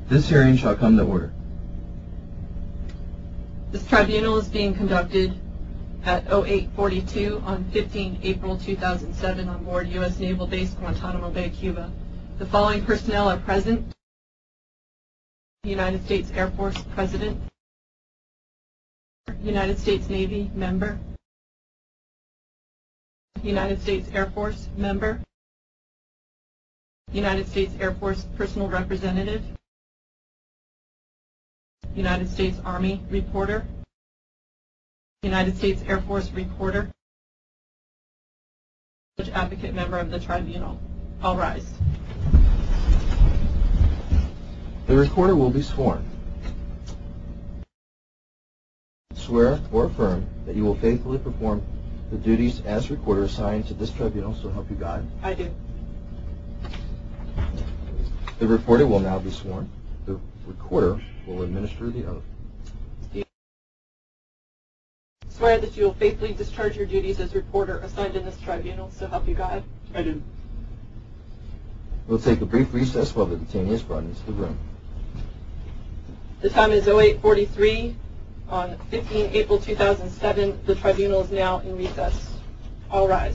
This hearing shall come to order. This tribunal is being conducted at 0842 on 15 April 2007 on board U.S. Naval Base, Guantanamo Bay, Cuba. The following personnel are present: United States Air Force President, United States Navy member, United States Air Force member, United States Air Force personal representative, United States Army reporter, United States Air Force reporter, advocate member of the tribunal. All rise. The recorder will be sworn. Swear or affirm that you will faithfully perform the duties as recorder assigned to this tribunal, so help you God? I do. The recorder will now be sworn. The recorder will administer the oath. Do you swear that you will faithfully discharge your duties as reporter assigned in this tribunal, so help you God? I do. We'll take a brief recess while the detainee is brought into the room. The time is 0843 on 15 April 2007. The tribunal is now in recess. All rise.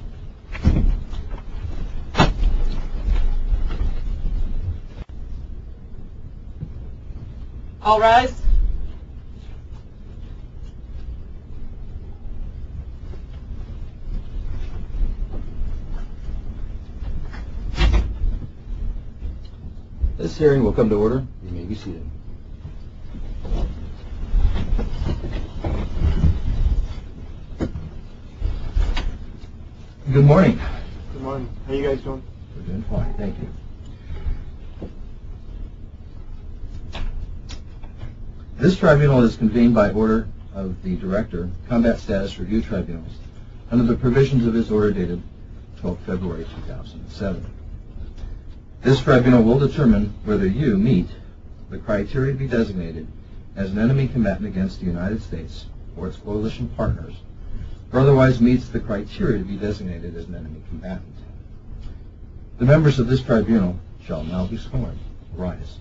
All rise. This hearing will come to order. You may be seated. Good morning. Good morning. How you guys doing? We're doing fine, thank you. This tribunal is convened by order of the Director, Combat Status Review Tribunals, under the provisions of his order dated 12 February 2007. This tribunal will determine whether you meet the criteria to be designated as an enemy combatant against the United States or its coalition partners, or otherwise meets the criteria to be designated as an enemy combatant. The members of this tribunal shall now be sworn. Rise.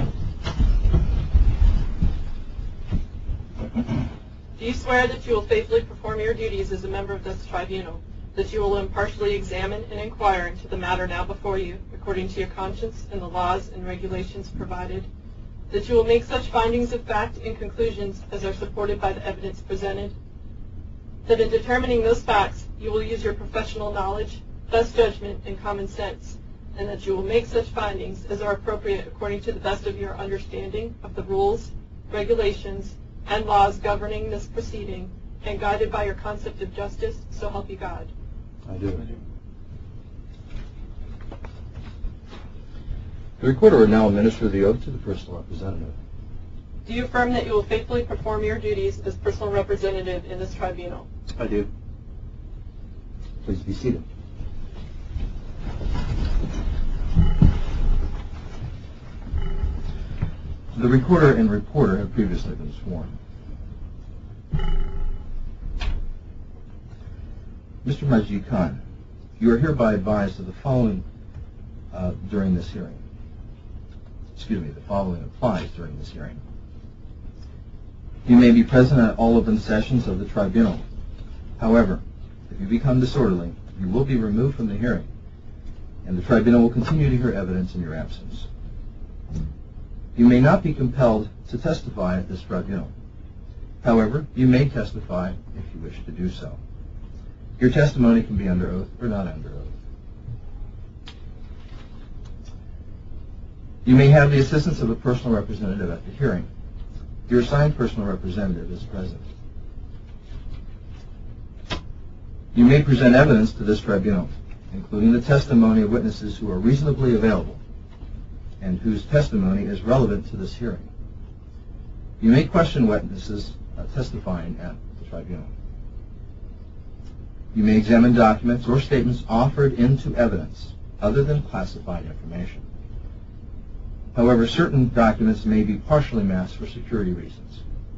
Do you swear that you will faithfully perform your duties as a member of this tribunal, that you will impartially examine and inquire into the matter now before you, according to your conscience and the laws and regulations provided, that you will make such findings of fact and conclusions as are supported by the evidence presented, that in determining those facts you will use your professional knowledge, best judgment, and common sense, and that you will make such findings as are appropriate according to the best of your understanding of the rules, regulations, and laws governing this proceeding, and guided by your concept of justice, so help you God. I do. The recorder will now administer the oath to the personal representative. Do you affirm that you will faithfully perform your duties as personal representative in this tribunal? I do. Please be seated. The recorder and reporter have previously been sworn. Mr. Majid Khan, you are hereby advised of the following during this hearing. The following applies during this hearing. You may be present at all open sessions of the tribunal. However, if you become disorderly, you will be removed from the hearing, and the tribunal will continue to hear evidence in your absence. You may not be compelled to testify at this tribunal. However, you may testify if you wish to do so. Your testimony can be under oath or not under oath. You may have the assistance of a personal representative at the hearing. Your assigned personal representative is present. You may present evidence to this tribunal, including the testimony of witnesses who are reasonably available and whose testimony is relevant to this hearing. You may question witnesses testifying at the tribunal. You may examine documents or statements offered into evidence other than classified information. However, certain documents may be partially masked for security reasons.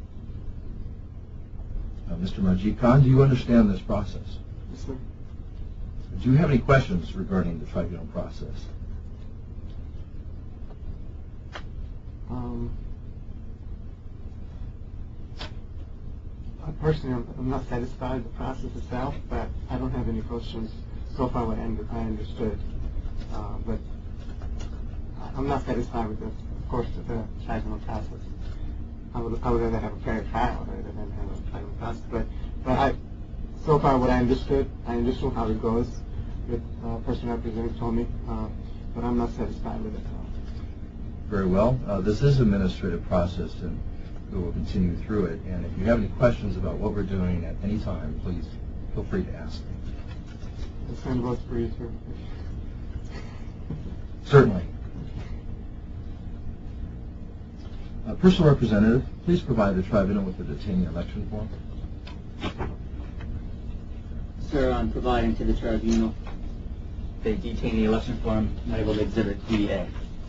Mr. Majid Khan, do you understand this process? Yes, sir. Do you have any questions regarding the tribunal process? Personally, I'm not satisfied with the process itself, but I don't have any questions so far what I understood. But I'm not satisfied with of course, the tribunal process. I would rather have a fair trial rather than have a tribunal process. But so far what I understood how it goes. The person representative told me, but I'm not satisfied with it. Very well. This is an administrative process, and we will continue through it. And if you have any questions about what we're doing at any time, please feel free to ask. The same goes for you, sir. Certainly. Personal representative, please provide the tribunal with the detainee election form. Sir, I'm providing to the tribunal the detainee election form labeled Exhibit DA.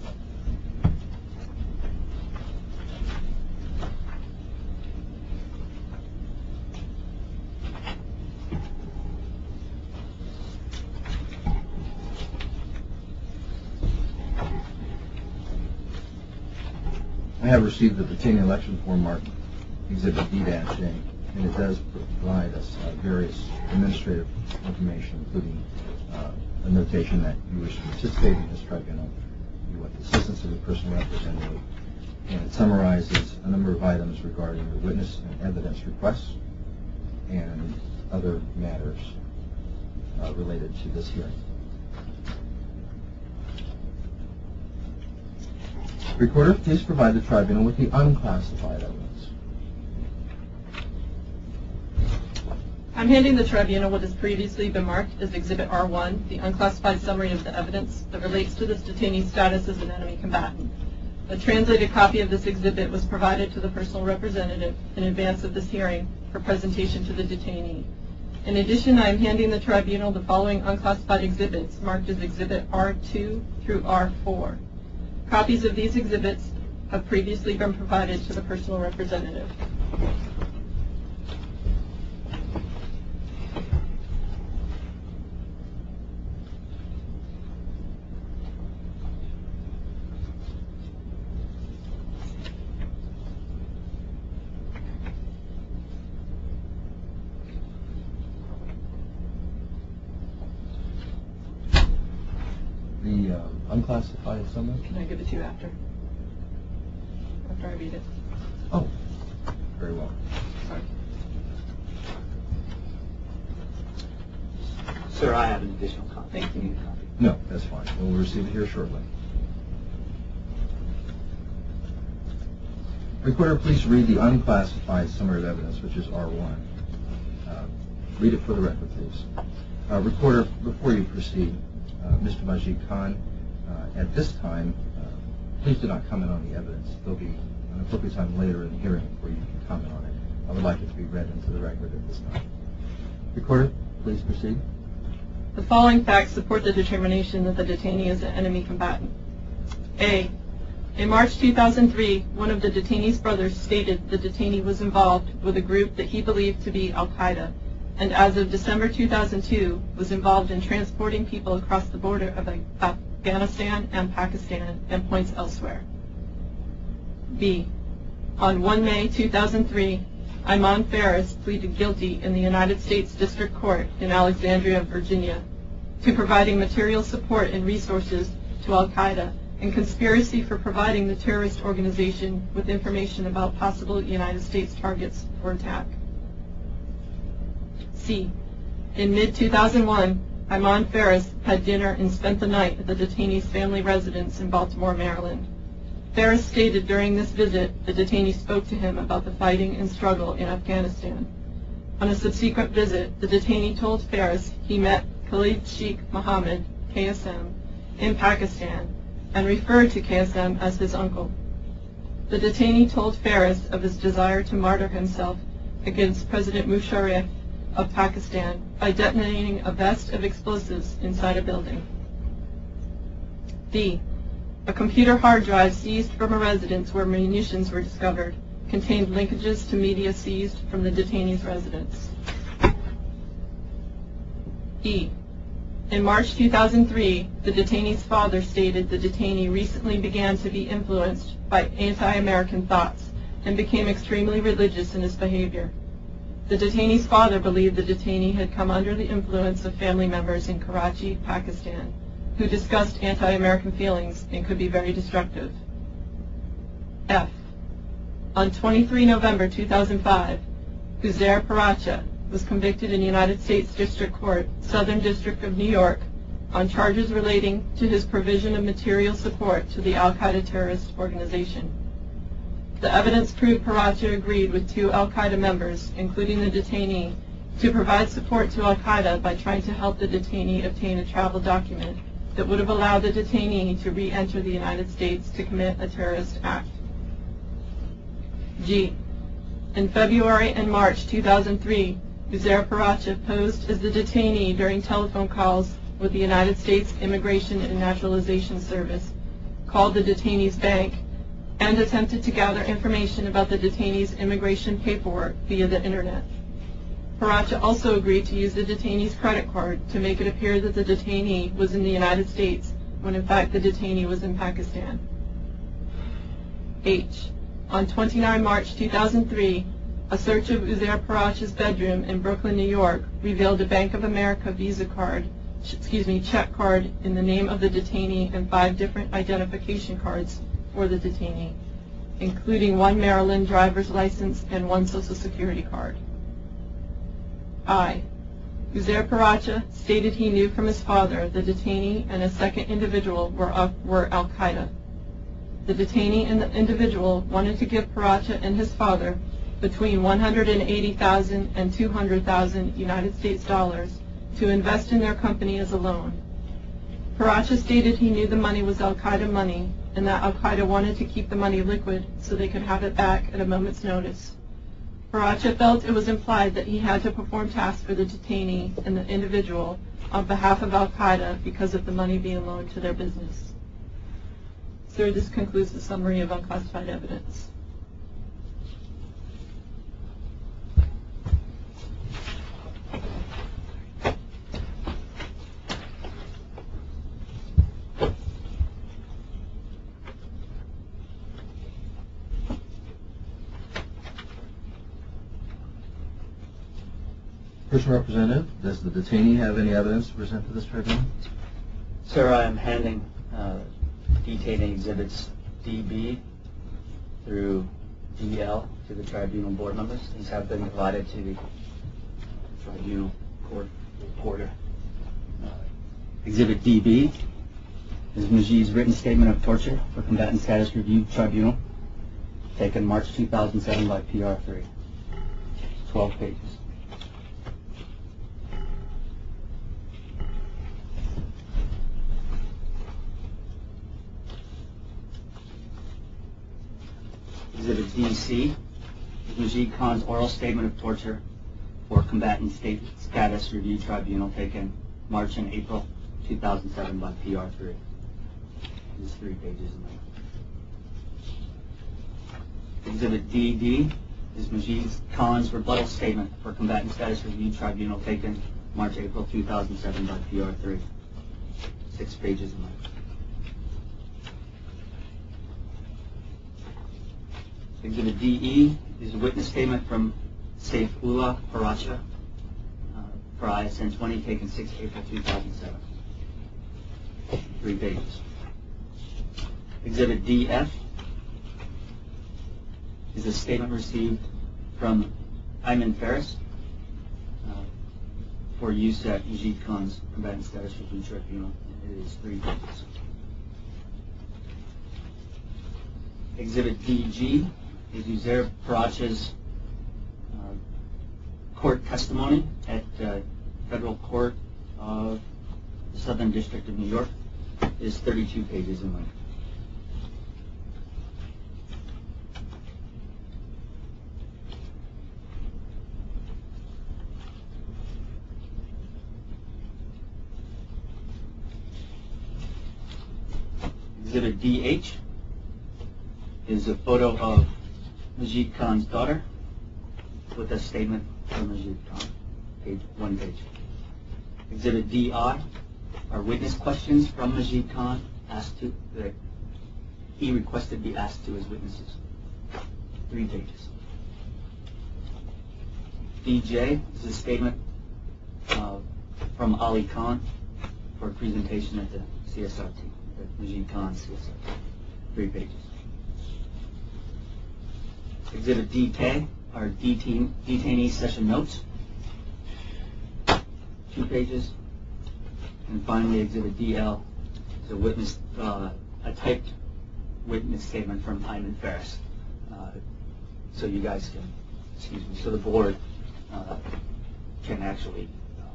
I have received the detainee election form marked Exhibit D-A, and it does provide us various administrative information, including a notation that you wish to participate in this tribunal, you want the assistance of the personal representative, and it summarizes a number of items regarding the witness and evidence requests and other matters related to this hearing. Recorder, please provide the tribunal with the unclassified evidence. I'm handing the tribunal what has previously been marked as Exhibit R1, the unclassified summary of the evidence that relates to this detainee's status as an enemy combatant. A translated copy of this exhibit was provided to the personal representative in advance of this hearing for presentation to the detainee. In addition, I am handing the tribunal the following unclassified exhibits marked as Exhibit R2 through R4. Copies of these exhibits have previously been provided to the personal representative. The unclassified summary? Can I give it to you after I read it? Oh, very well. Sorry. Sir, I have an additional copy. Thank you. Need a copy? No, that's fine. We'll receive it here shortly. Recorder, please read the unclassified summary of evidence, which is R1. Read it for the record, please. Recorder, before you proceed, Mr. Majid Khan, at this time, please do not comment on the evidence. There'll be an appropriate time later in the hearing where you can comment on it. I would like it to be read into the record at this time. Recorder, please proceed. The following facts support the determination that the detainee is an enemy combatant. A. In March 2003, one of the detainee's brothers stated the detainee was involved with a group that he believed to be Al-Qaeda, and as of December 2002, was involved in transporting people across the border of Afghanistan and Pakistan and points elsewhere. B. On 1 May 2003, Iman Ferris pleaded guilty in the United States District Court in Alexandria, Virginia, to providing material support and resources to Al-Qaeda and conspiracy for providing the terrorist organization with information about possible United States targets for attack. C. In mid-2001, Iman Ferris had dinner and spent the night at the detainee's family residence in Baltimore, Maryland. Ferris stated during this visit the detainee spoke to him about the fighting and struggle in Afghanistan. On a subsequent visit, the detainee told Ferris he met Khalid Sheikh Mohammed, KSM, in Pakistan and referred to KSM as his uncle. The detainee told Ferris of his desire to martyr himself against President Musharraf of Pakistan by detonating a vest of explosives inside a building. D. A computer hard drive seized from a residence where munitions were discovered contained linkages to media seized from the detainee's residence. E. In March 2003, the detainee's father stated the detainee recently began to be influenced by anti-American thoughts and became extremely religious in his behavior. The detainee's father believed the detainee had come under the influence of family members in Karachi, Pakistan, who discussed anti-American feelings and could be very destructive. F. On 23 November 2005, Uzair Paracha was convicted in United States District Court, Southern District of New York, on charges relating to his provision of material support to the Al-Qaeda terrorist organization. The evidence proved Paracha agreed with 2 Al-Qaeda members, including the detainee, to provide support to Al-Qaeda by trying to help the detainee obtain a travel document that would have allowed the detainee to re-enter the United States to commit a terrorist act. G. In February and March 2003, Uzair Paracha posed as the detainee during telephone calls with the United States Immigration and Naturalization Service, called the detainee's bank, and attempted to gather information about the detainee's immigration paperwork via the Internet. Paracha also agreed to use the detainee's credit card to make it appear that the detainee was in the United States when in fact the detainee was in Pakistan. H. On 29 March 2003, a search of Uzair Paracha's bedroom in Brooklyn, New York, revealed a Bank of America Visa card, check card in the name of the detainee and 5 different identification cards for the detainee, including 1 Maryland driver's license and 1 Social Security card. I. Uzair Paracha stated he knew from his father the detainee and a second individual were Al-Qaeda. The detainee and the individual wanted to give Paracha and his father between $180,000 and $200,000 United States dollars to invest in their company as a loan. Paracha stated he knew the money was Al-Qaeda money and that Al-Qaeda wanted to keep the money liquid so they could have it back at a moment's notice. Paracha felt it was implied that he had to perform tasks for the detainee and the individual on behalf of Al-Qaeda because of the money being loaned to their business. Sir, this concludes the summary of unclassified evidence. Person representative, does the detainee have any evidence to present to this tribunal? Sir, I am handing detainee exhibits DB through DL to the tribunal board members. These have been provided to the tribunal court reporter. Exhibit DB is Majid's written statement of torture for combatant status review tribunal, taken March 2007 by PR3. 12 pages. Exhibit DC is Majid Khan's oral statement of torture for combatant status review tribunal, taken March and April 2007 by PR3. This is 3 pages in length. Exhibit DD is Majid Khan's rebuttal statement for combatant status review tribunal, taken March, April 2007 by PR3. 6 pages in length. Exhibit DE is a witness statement from Saifullah Paracha for ISN 20, taken 6 April 2007. 3 pages. Exhibit DF is a statement received from Ayman Faris for use at Majid Khan's combatant status review tribunal. It is 3 pages. Exhibit DG is Uzair Paracha's court testimony at Federal Court of the Southern District of New York. It is 32 pages in length. Exhibit DH is a photo of Majid Khan's daughter with a statement from Majid Khan, 1 page. Exhibit DI are witness questions from Majid Khan that he requested be asked to his witnesses. 3 pages. DJ is a statement from Ali Khan for presentation at the CSRT, at Majid Khan's CSRT. 3 pages. Exhibit DK are detainee session notes. 2 pages. And finally, Exhibit DL is a witness, a typed witness statement from Ayman Ferris. So you guys can, so the board can actually.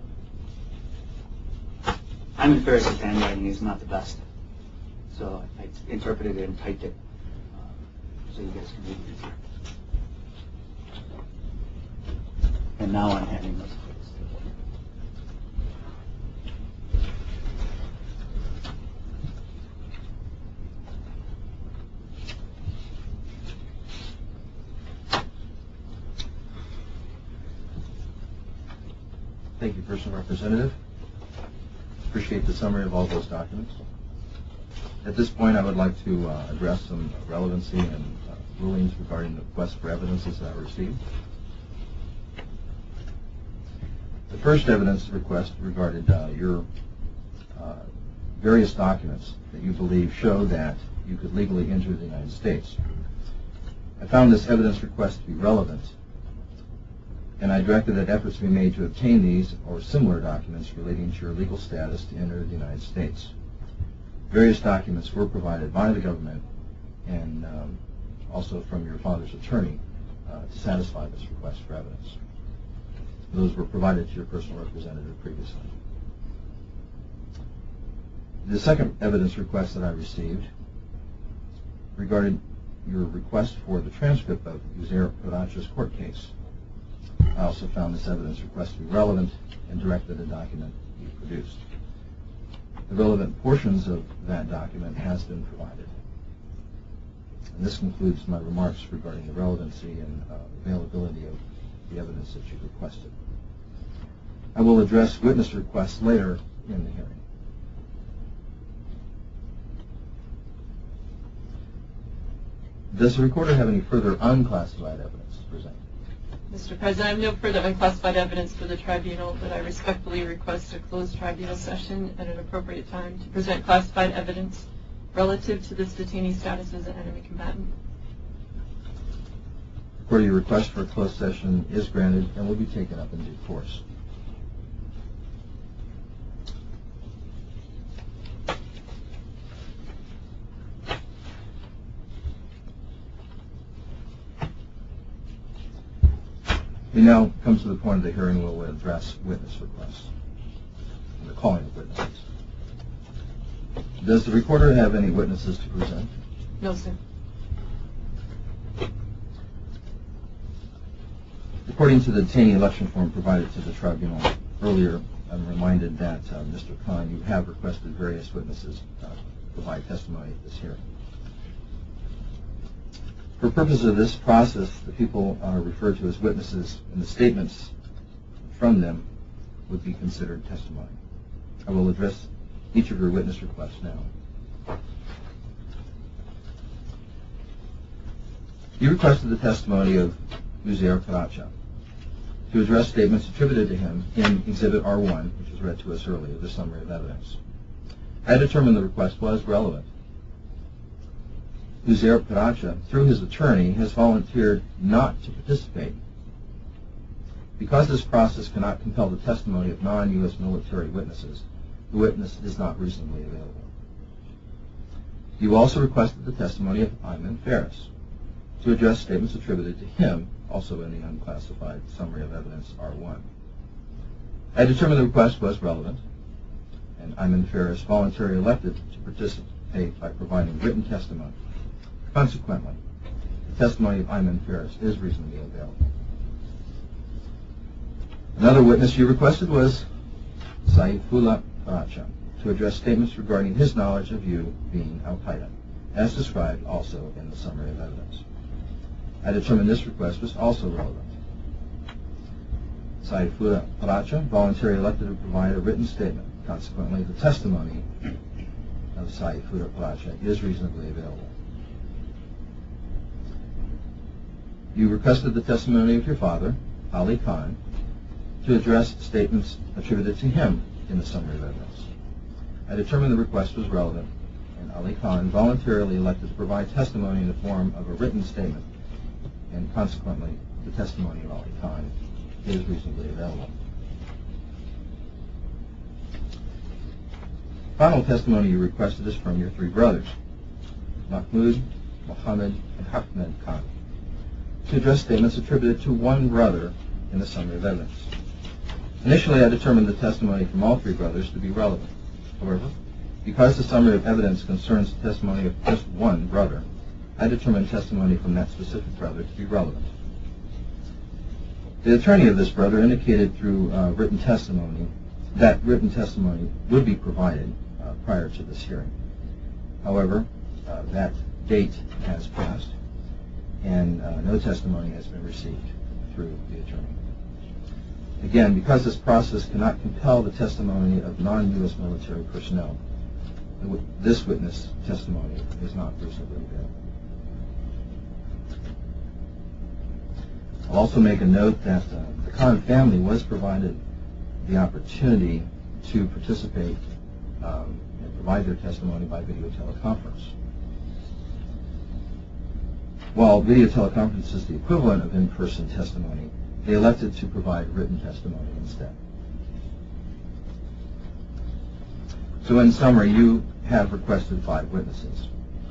Ayman Ferris' handwriting is not the best, so I interpreted it and typed it so you guys can read it easier. And now I'm handing those. Thank you, Personal Representative. Appreciate the summary of all those documents. At this point, I would like to address some relevancy and rulings regarding the request for evidences that I received. The first evidence request regarded your various documents that you believe show that you could legally enter the United States. I found this evidence request to be relevant, and I directed that efforts be made to obtain these or similar documents relating to your legal status to enter the United States. Various documents were provided by the government and also from your father's attorney to satisfy this request for evidence. Those were provided to your personal representative previously. The second evidence request that I received regarded your request for the transcript of Uzair Karacha's court case. I also found this evidence request to be relevant and directed a document be produced. The relevant portions of that document has been provided. And this concludes my remarks regarding the relevancy and availability of the evidence that you requested. I will address witness requests later in the hearing. Does the recorder have any further unclassified evidence to present? Mr. President, I have no further unclassified evidence for the tribunal, but I respectfully request a closed tribunal session at an appropriate time to present classified evidence relative to this detainee status as an enemy combatant. Recorder, your request for a closed session is granted and will be taken up in due course. We now come to the point of the hearing where we'll address witness requests and the calling of witnesses. Does the recorder have any witnesses to present? No, sir. According to the detainee election form provided to the tribunal earlier, I'm reminded that, Mr. Khan, you have requested various witnesses provide testimony at this hearing. For purposes of this process, the people referred to as witnesses and the statements from them would be considered testimony. I will address each of your witness requests now. You requested the testimony of Uzair Karacha to address statements attributed to him in Exhibit R1, which was read to us earlier, the summary of evidence. I determined the request was relevant. Uzair Karacha, through his attorney, has volunteered not to participate. Because this process cannot compel the testimony of non-U.S. military witnesses, the witness is not reasonably available. You also requested the testimony of Ayman Ferris to address statements attributed to him, also in the unclassified summary of evidence R1. I determined the request was relevant, and Ayman Ferris voluntarily elected to participate by providing written testimony. Consequently, the testimony of Ayman Ferris is reasonably available. Another witness you requested was Saifullah Karacha to address statements regarding his knowledge of you being Al-Qaeda, as described also in the summary of evidence. I determined this request was also relevant. Saifuddin Paracha voluntarily elected to provide a written statement. Consequently, the testimony of Saifuddin Paracha is reasonably available. You requested the testimony of your father, Ali Khan, to address statements attributed to him in the summary of evidence. I determined the request was relevant, and Ali Khan voluntarily elected to provide testimony in the form of a written statement, and consequently, the testimony of Ali Khan is reasonably available. Final testimony you requested is from your three brothers, Mahmud, Muhammad, and Ahmed Khan, to address statements attributed to one brother in the summary of evidence. Initially, I determined the testimony from all three brothers to be relevant. However, because the summary of evidence concerns the testimony of just one brother, I determined testimony from that specific brother to be relevant. The attorney of this brother indicated through written testimony that written testimony would be provided prior to this hearing. However, that date has passed, and no testimony has been received through the attorney. Again, because this process cannot compel the testimony of non-U.S. military personnel, this witness testimony is not reasonably available. I'll also make a note that the Khan family was provided the opportunity to participate and provide their testimony by video teleconference. While video teleconference is the equivalent of in-person testimony, they elected to provide written testimony instead. So in summary, you have requested 5 witnesses.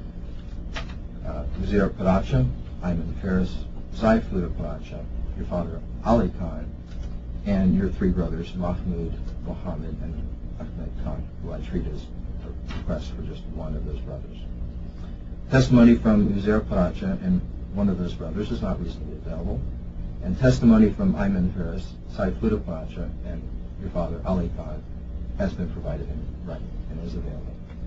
Uzair Paracha, Ayman Faris, Saifuddin Paracha, your father Ali Khan, and your 3 brothers, Mahmud, Muhammad, and Ahmed Khan, who I treat as a request for just one of those brothers. Testimony from Uzair Paracha and one of those brothers is not reasonably available, and testimony from Ayman Faris, Saifuddin Paracha, and your father Ali Khan has been provided in writing and is available.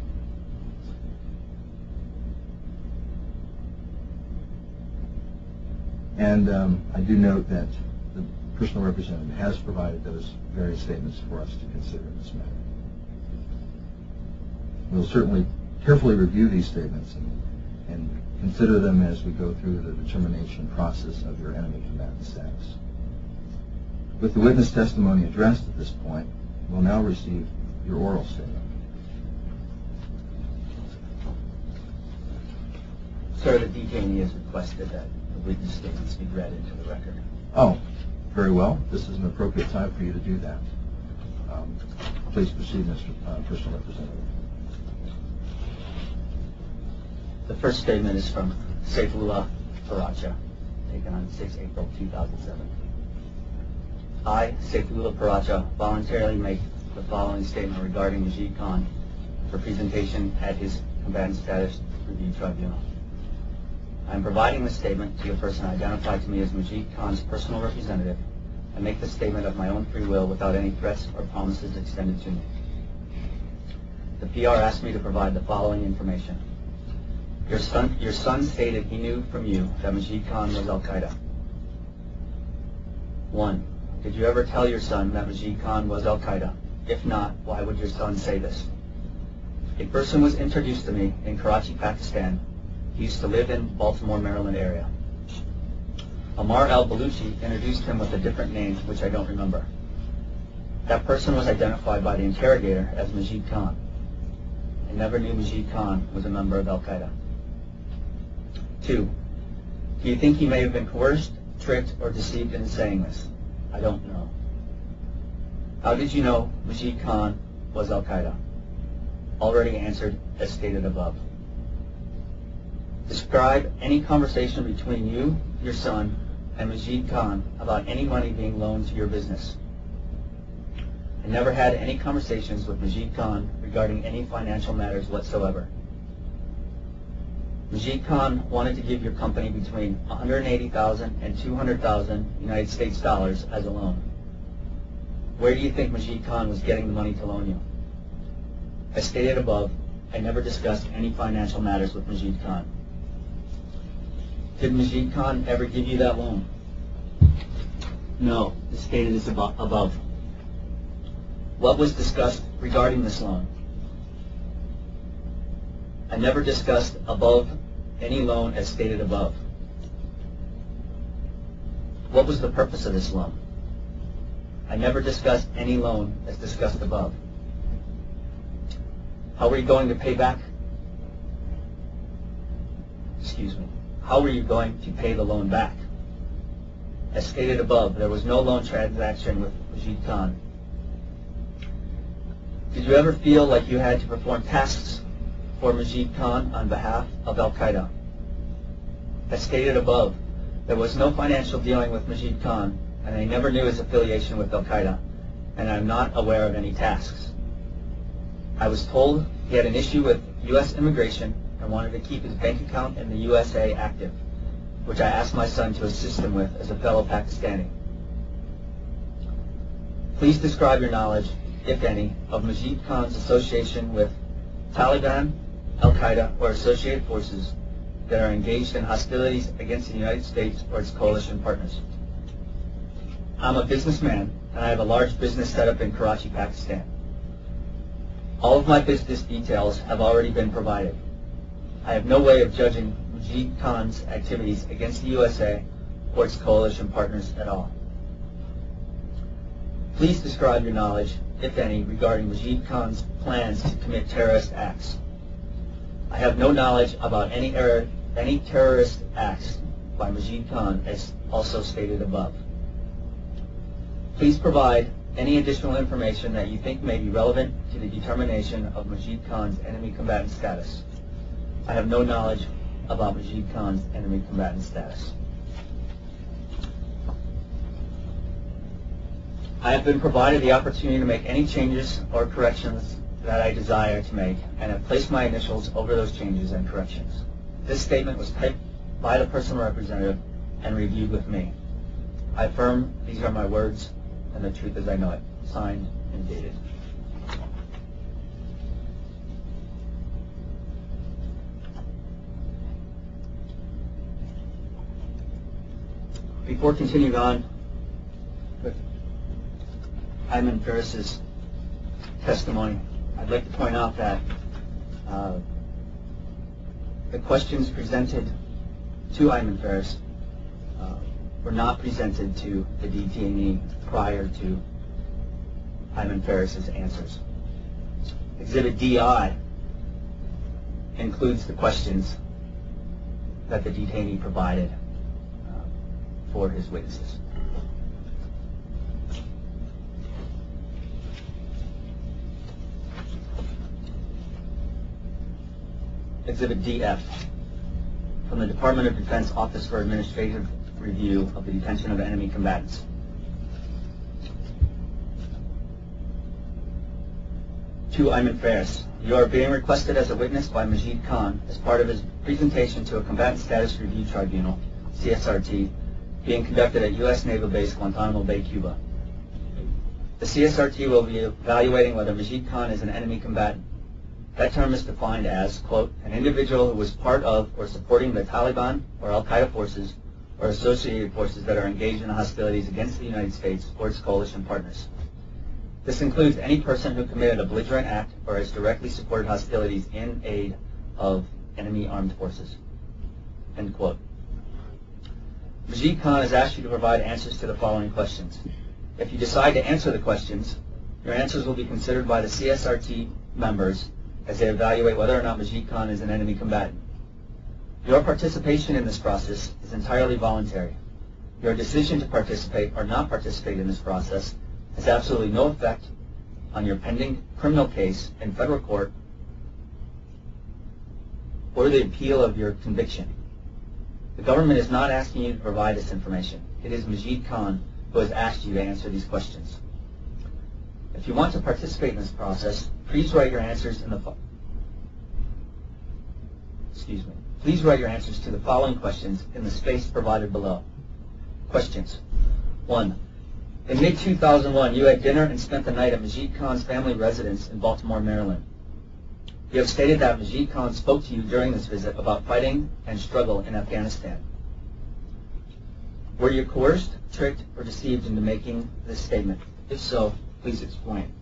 And I do note that the personal representative has provided those various statements for us to consider in this matter. We'll certainly carefully review these statements and consider them as we go through the determination process of your enemy combatant status. With the witness testimony addressed at this point, we'll now receive your oral statement. Sir, the detainee has requested that the witness statements be read into the record. Oh, very well. This is an appropriate time for you to do that. Please proceed, Mr. Personal Representative. The first statement is from Saifullah Paracha, taken on 6 April 2007. I, Saifullah Paracha, voluntarily make the following statement regarding Majid Khan for presentation at his combatant status review tribunal. I am providing this statement to a person identified to me as Majid Khan's personal representative and make the statement of my own free will without any threats or promises extended to me. The PR asked me to provide the following information. Your son stated he knew from you that Majid Khan was Al-Qaeda. 1. Did you ever tell your son that Majid Khan was Al-Qaeda? If not, why would your son say this? A person was introduced to me in Karachi, Pakistan. He used to live in Baltimore, Maryland area. Amar al-Baluchi introduced him with a different name, which I don't remember. That person was identified by the interrogator as Majid Khan. I never knew Majid Khan was a member of Al-Qaeda. 2. Do you think he may have been coerced, tricked, or deceived into saying this? I don't know. How did you know Majid Khan was Al-Qaeda? Already answered as stated above. Describe any conversation between you, your son, and Majid Khan about any money being loaned to your business. I never had any conversations with Majid Khan regarding any financial matters whatsoever. Majid Khan wanted to give your company between $180,000 and $200,000 United States dollars as a loan. Where do you think Majid Khan was getting the money to loan you? As stated above, I never discussed any financial matters with Majid Khan. Did Majid Khan ever give you that loan? No, as stated as above. What was discussed regarding this loan? I never discussed above any loan as stated above. What was the purpose of this loan? I never discussed any loan as discussed above. How were you going to pay back? How were you going to pay the loan back? As stated above, there was no loan transaction with Majid Khan. Did you ever feel like you had to perform tasks for Majid Khan on behalf of Al-Qaeda? As stated above, there was no financial dealing with Majid Khan, and I never knew his affiliation with Al-Qaeda, and I'm not aware of any tasks. I was told he had an issue with U.S. immigration and wanted to keep his bank account in the USA active, which I asked my son to assist him with as a fellow Pakistani. Please describe your knowledge, if any, of Majid Khan's association with Taliban, Al-Qaeda, or associated forces that are engaged in hostilities against the United States or its coalition partners. I'm a businessman, and I have a large business set up in Karachi, Pakistan. All of my business details have already been provided. I have no way of judging Majid Khan's activities against the USA or its coalition partners at all. Please describe your knowledge, if any, regarding Majid Khan's plans to commit terrorist acts. I have no knowledge about any terrorist acts by Majid Khan, as also stated above. Please provide any additional information that you think may be relevant to the determination of Majid Khan's enemy combatant status. I have no knowledge about Majid Khan's enemy combatant status. I have been provided the opportunity to make any changes or corrections that I desire to make, and have placed my initials over those changes and corrections. This statement was typed by the personal representative and reviewed with me. I affirm these are my words and the truth as I know it. Signed and dated. Before continuing on with Ayman Faris's testimony, I'd like to point out that the questions presented to Ayman Faris were not presented to the detainee prior to Ayman Faris's answers. Exhibit DI includes the questions that the detainee provided for his witnesses. Exhibit DF from the Department of Defense Office for Administrative Review of the Detention of Enemy Combatants. To Ayman Faris, you are being requested as a witness by Majid Khan as part of his presentation to a Combatant Status Review Tribunal, CSRT, being conducted at U.S. Naval Base Guantanamo Bay, Cuba. The CSRT will be evaluating whether Majid Khan is an enemy combatant. That term is defined as, quote, an individual who was part of or supporting the Taliban or Al-Qaeda forces or associated forces that are engaged in hostilities against the United States or its coalition partners. This includes any person who committed a belligerent act or has directly supported hostilities in aid of enemy armed forces. End quote. Majid Khan has asked you to provide answers to the following questions. If you decide to answer the questions, your answers will be considered by the CSRT members as they evaluate whether or not Majid Khan is an enemy combatant. Your participation in this process is entirely voluntary. Your decision to participate or not participate in this process has absolutely no effect on your pending criminal case in federal court or the appeal of your conviction. The government is not asking you to provide this information. It is Majid Khan who has asked you to answer these questions. If you want to participate in this process, please write your answers to the following questions in the space provided below. Questions. 1. In mid-2001, you had dinner and spent the night at Majid Khan's family residence in Baltimore, Maryland. You have stated that Majid Khan spoke to you during this visit about fighting and struggle in Afghanistan. Were you coerced, tricked, or deceived into making this statement? If so, please explain.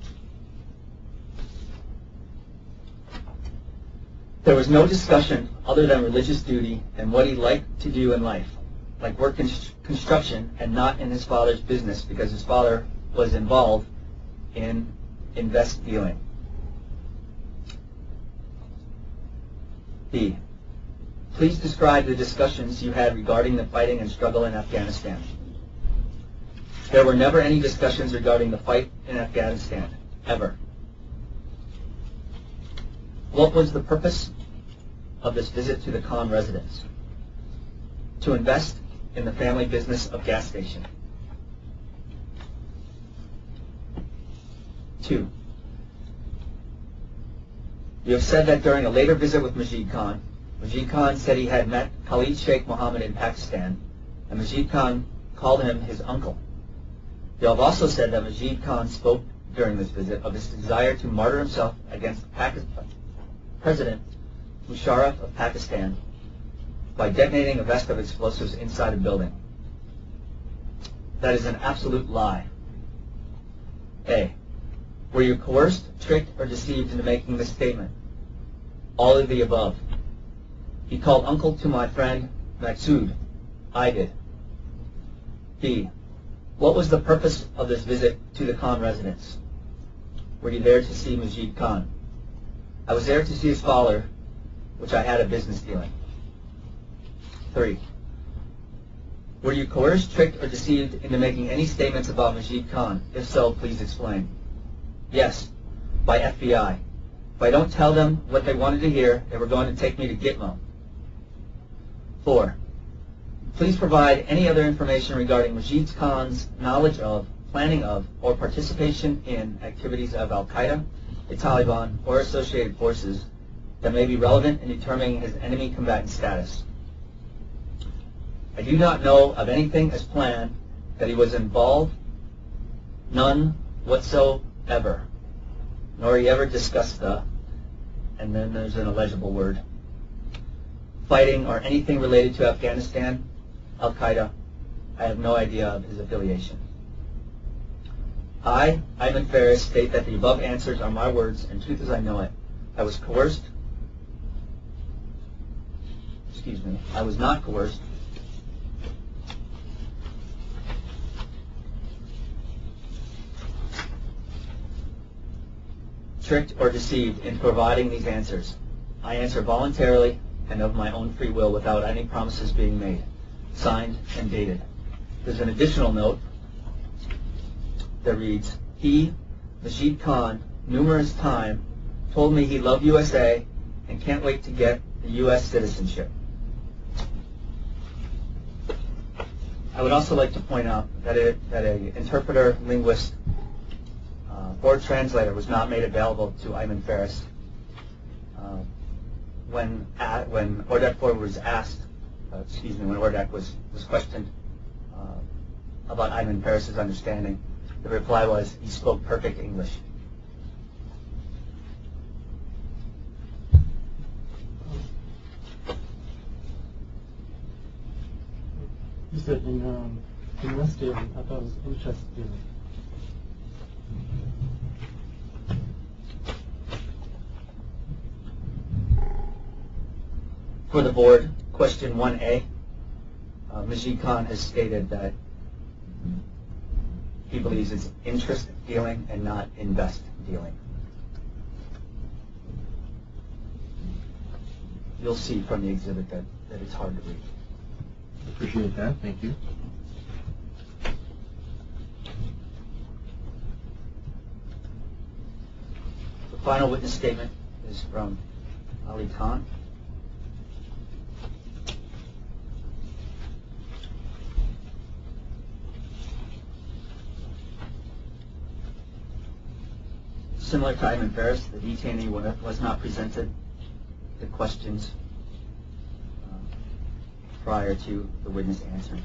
There was no discussion other than religious duty and what he liked to do in life, like work construction and not in his father's business because his father was involved in invest dealing. B. Please describe the discussions you had regarding the fighting and struggle in Afghanistan. There were never any discussions regarding the fight in Afghanistan, ever. What was the purpose of this visit to the Khan residence? To invest in the family business of gas station. 2. You have said that during a later visit with Majid Khan said he had met Khalid Sheikh Mohammed in Pakistan, and Majid Khan called him his uncle. You have also said that Majid Khan spoke during this visit of his desire to martyr himself against President Musharraf of Pakistan by detonating a vest of explosives inside a building. That is an absolute lie. A. Were you coerced, tricked, or deceived into making this statement? All of the above. He called uncle to my friend Maksud. I did. B. What was the purpose of this visit to the Khan residence? Were you there to see Majid Khan? I was there to see his father, which I had a business dealing. 3. Were you coerced, tricked, or deceived into making any statements about Majid Khan? If so, please explain. Yes, by FBI. If I don't tell them what they wanted to hear, they were going to take me to Gitmo. 4. Please provide any other information regarding Majid Khan's knowledge of, planning of, or participation in activities of Al-Qaeda, the Taliban, or associated forces that may be relevant in determining his enemy combatant status. I do not know of anything as planned that he was involved, none whatsoever, nor he ever discussed the, and then there's an illegible word, fighting or anything related to Afghanistan, Al-Qaeda. I have no idea of his affiliation. I, Ayman Faris, state that the above answers are my words and truth as I know it. I was coerced. I was not coerced. Tricked or deceived in providing these answers. I answer voluntarily and of my own free will without any promises being made. Signed and dated. There's an additional note that reads, he, Majid Khan, numerous times, told me he loved USA and can't wait to get the U.S. citizenship. I would also like to point out that an interpreter, linguist, or translator was not made available to Ayman Faris. When Ordek Ford was asked, when Ordek was questioned about Ayman Faris's understanding, the reply was he spoke perfect English. You said in invest dealing. I thought it was interest dealing. For the board, question 1A, Majid Khan has stated that he believes it's interest dealing and not invest dealing. You'll see from the exhibit that it's hard to read. Appreciate that. Thank you. The final witness statement is from Ali Khan. Similar to Ayman Faris, the detainee was not presented the questions prior to the witness answering.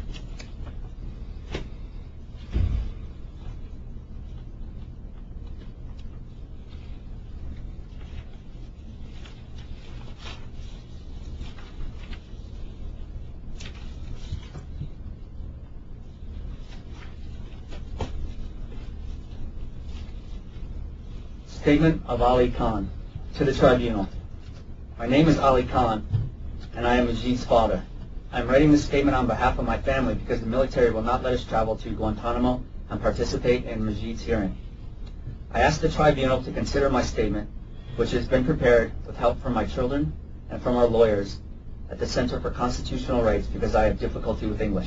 Statement of Ali Khan to the tribunal. My name is Ali Khan, and I am Majid's father. I am writing this statement on behalf of my family because the military will not let us travel to Guantanamo and participate in Majid's hearing. I ask the tribunal to consider my statement, which has been prepared with help from my children and from our lawyers at the Center for Constitutional Rights because I have difficulty with English.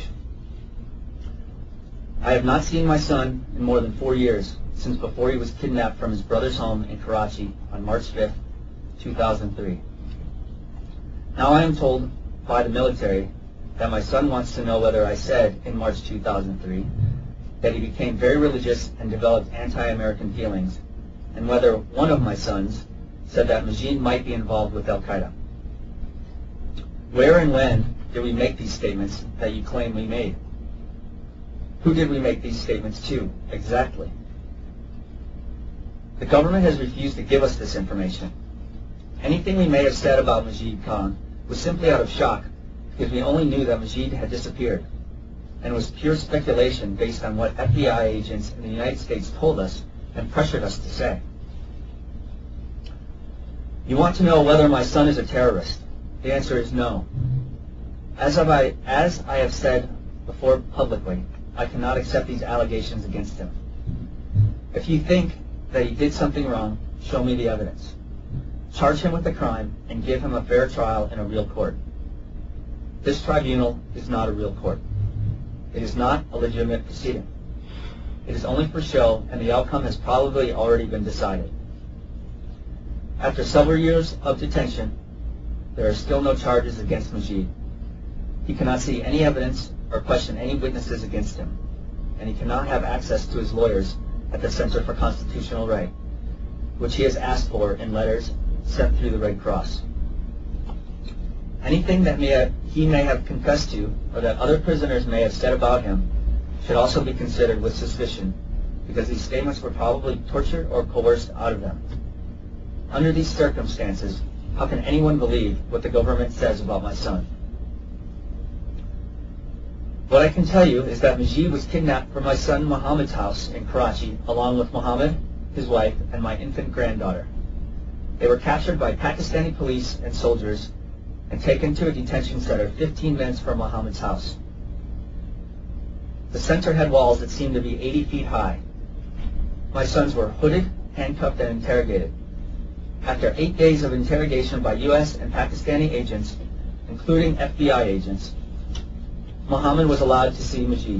I have not seen my son in more than 4 years, since before he was kidnapped from his brother's home in Karachi on March 5th, 2003. Now I am told by the military that my son wants to know whether I said in March 2003 that he became very religious and developed anti-American feelings, and whether one of my sons said that Majid might be involved with Al-Qaeda. Where and when did we make these statements that you claim we made? Who did we make these statements to, exactly? The government has refused to give us this information. Anything we may have said about Majid Khan was simply out of shock because we only knew that Majid had disappeared, and it was pure speculation based on what FBI agents in the United States told us and pressured us to say. You want to know whether my son is a terrorist? The answer is no. As I have said before publicly, I cannot accept these allegations against him. If you think that he did something wrong, show me the evidence. Charge him with a crime and give him a fair trial in a real court. This tribunal is not a real court. It is not a legitimate proceeding. It is only for show, and the outcome has probably already been decided. After several years of detention, there are still no charges against Majid. He cannot see any evidence or question any witnesses against him, and he cannot have access to his lawyers at the Center for Constitutional Right, which he has asked for in letters sent through the Red Cross. Anything that he may have confessed to or that other prisoners may have said about him should also be considered with suspicion, because these statements were probably tortured or coerced out of them. Under these circumstances, how can anyone believe what the government says about my son? What I can tell you is that Majid was kidnapped from my son Muhammad's house in Karachi, along with Muhammad, his wife, and my infant granddaughter. They were captured by Pakistani police and soldiers and taken to a detention center 15 minutes from Muhammad's house. The center had walls that seemed to be 80 feet high. My sons were hooded, handcuffed, and interrogated. After 8 days of interrogation by U.S. and Pakistani agents, including FBI agents, Muhammad was allowed to see Majid.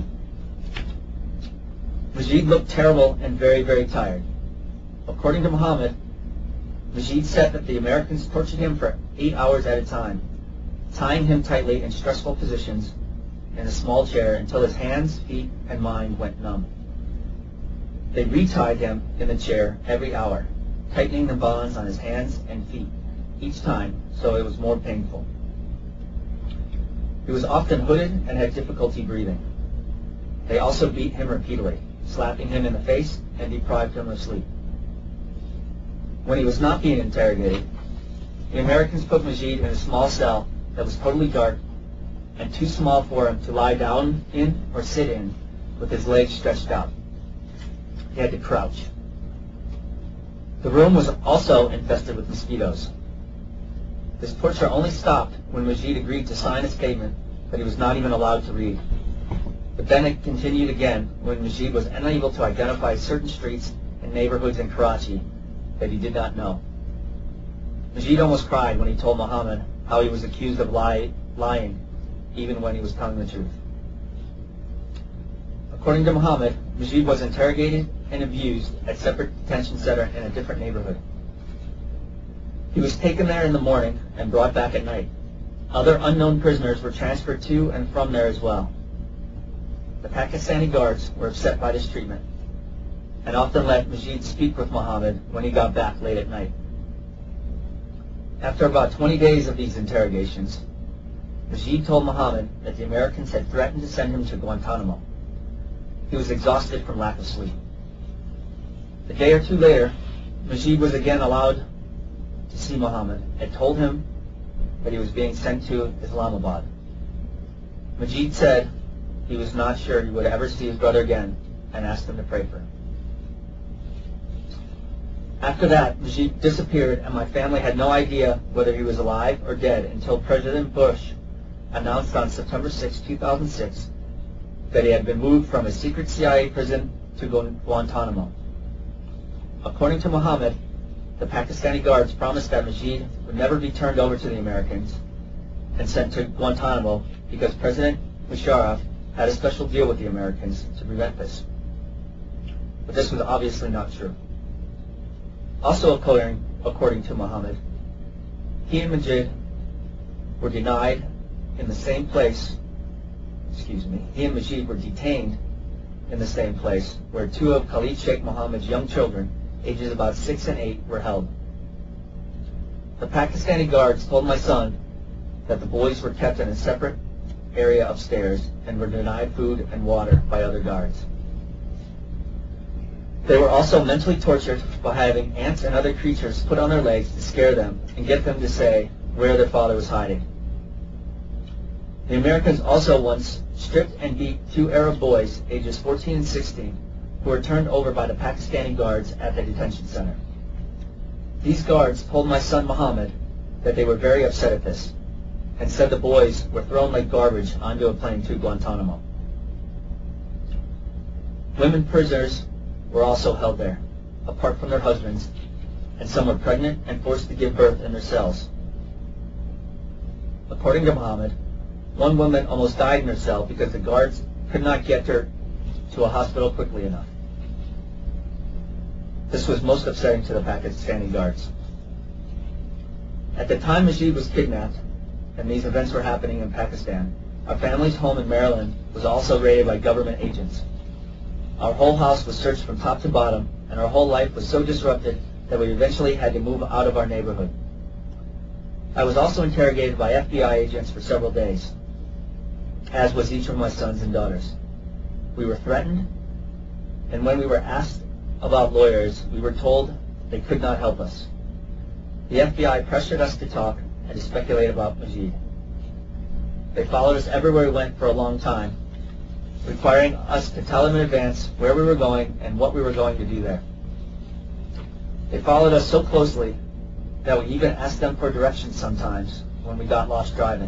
Majid looked terrible and very, very tired. According to Muhammad, Majid said that the Americans tortured him for 8 hours at a time, tying him tightly in stressful positions in a small chair until his hands, feet, and mind went numb. They retied him in the chair every hour, tightening the bonds on his hands and feet each time so it was more painful. He was often hooded and had difficulty breathing. They also beat him repeatedly, slapping him in the face and deprived him of sleep. When he was not being interrogated, the Americans put Majid in a small cell that was totally dark and too small for him to lie down in or sit in with his legs stretched out. He had to crouch. The room was also infested with mosquitoes. This torture only stopped when Majid agreed to sign a statement that he was not even allowed to read. But then it continued again when Majid was unable to identify certain streets and neighborhoods in Karachi that he did not know. Majid almost cried when he told Muhammad how he was accused of lying even when he was telling the truth. According to Muhammad, Majid was interrogated and abused at separate detention center in a different neighborhood. He was taken there in the morning and brought back at night. Other unknown prisoners were transferred to and from there as well. The Pakistani guards were upset by this treatment and often let Majid speak with Muhammad when he got back late at night. After about 20 days of these interrogations, Majid told Muhammad that the Americans had threatened to send him to Guantanamo. He was exhausted from lack of sleep. A day or two later, Majid was again allowed to see Muhammad and told him that he was being sent to Islamabad. Majid said he was not sure he would ever see his brother again and asked him to pray for him. After that, Majid disappeared, and my family had no idea whether he was alive or dead until President Bush announced on September 6, 2006, that he had been moved from a secret CIA prison to Guantanamo. According to Mohammed, the Pakistani guards promised that Majid would never be turned over to the Americans and sent to Guantanamo because President Musharraf had a special deal with the Americans to prevent this. But this was obviously not true. Also according to Mohammed, he and Majid were denied in the same place, he and Majid were detained in the same place where two of Khalid Sheikh Mohammed's young children, ages about 6 and 8, were held. The Pakistani guards told my son that the boys were kept in a separate area upstairs and were denied food and water by other guards. They were also mentally tortured by having ants and other creatures put on their legs to scare them and get them to say where their father was hiding. The Americans also once stripped and beat two Arab boys, ages 14 and 16, who were turned over by the Pakistani guards at the detention center. These guards told my son Mohammed that they were very upset at this and said the boys were thrown like garbage onto a plane to Guantanamo. Women prisoners were also held there, apart from their husbands, and some were pregnant and forced to give birth in their cells. According to Mohammed, one woman almost died in her cell because the guards could not get her to a hospital quickly enough. This was most upsetting to the Pakistani guards. At the time Majid was kidnapped, and these events were happening in Pakistan, our family's home in Maryland was also raided by government agents. Our whole house was searched from top to bottom, and our whole life was so disrupted that we eventually had to move out of our neighborhood. I was also interrogated by FBI agents for several days, as was each of my sons and daughters. We were threatened, and when we were asked about lawyers, we were told they could not help us. The FBI pressured us to talk and to speculate about Majid. They followed us everywhere we went for a long time, requiring us to tell them in advance where we were going and what we were going to do there. They followed us so closely that we even asked them for directions sometimes when we got lost driving.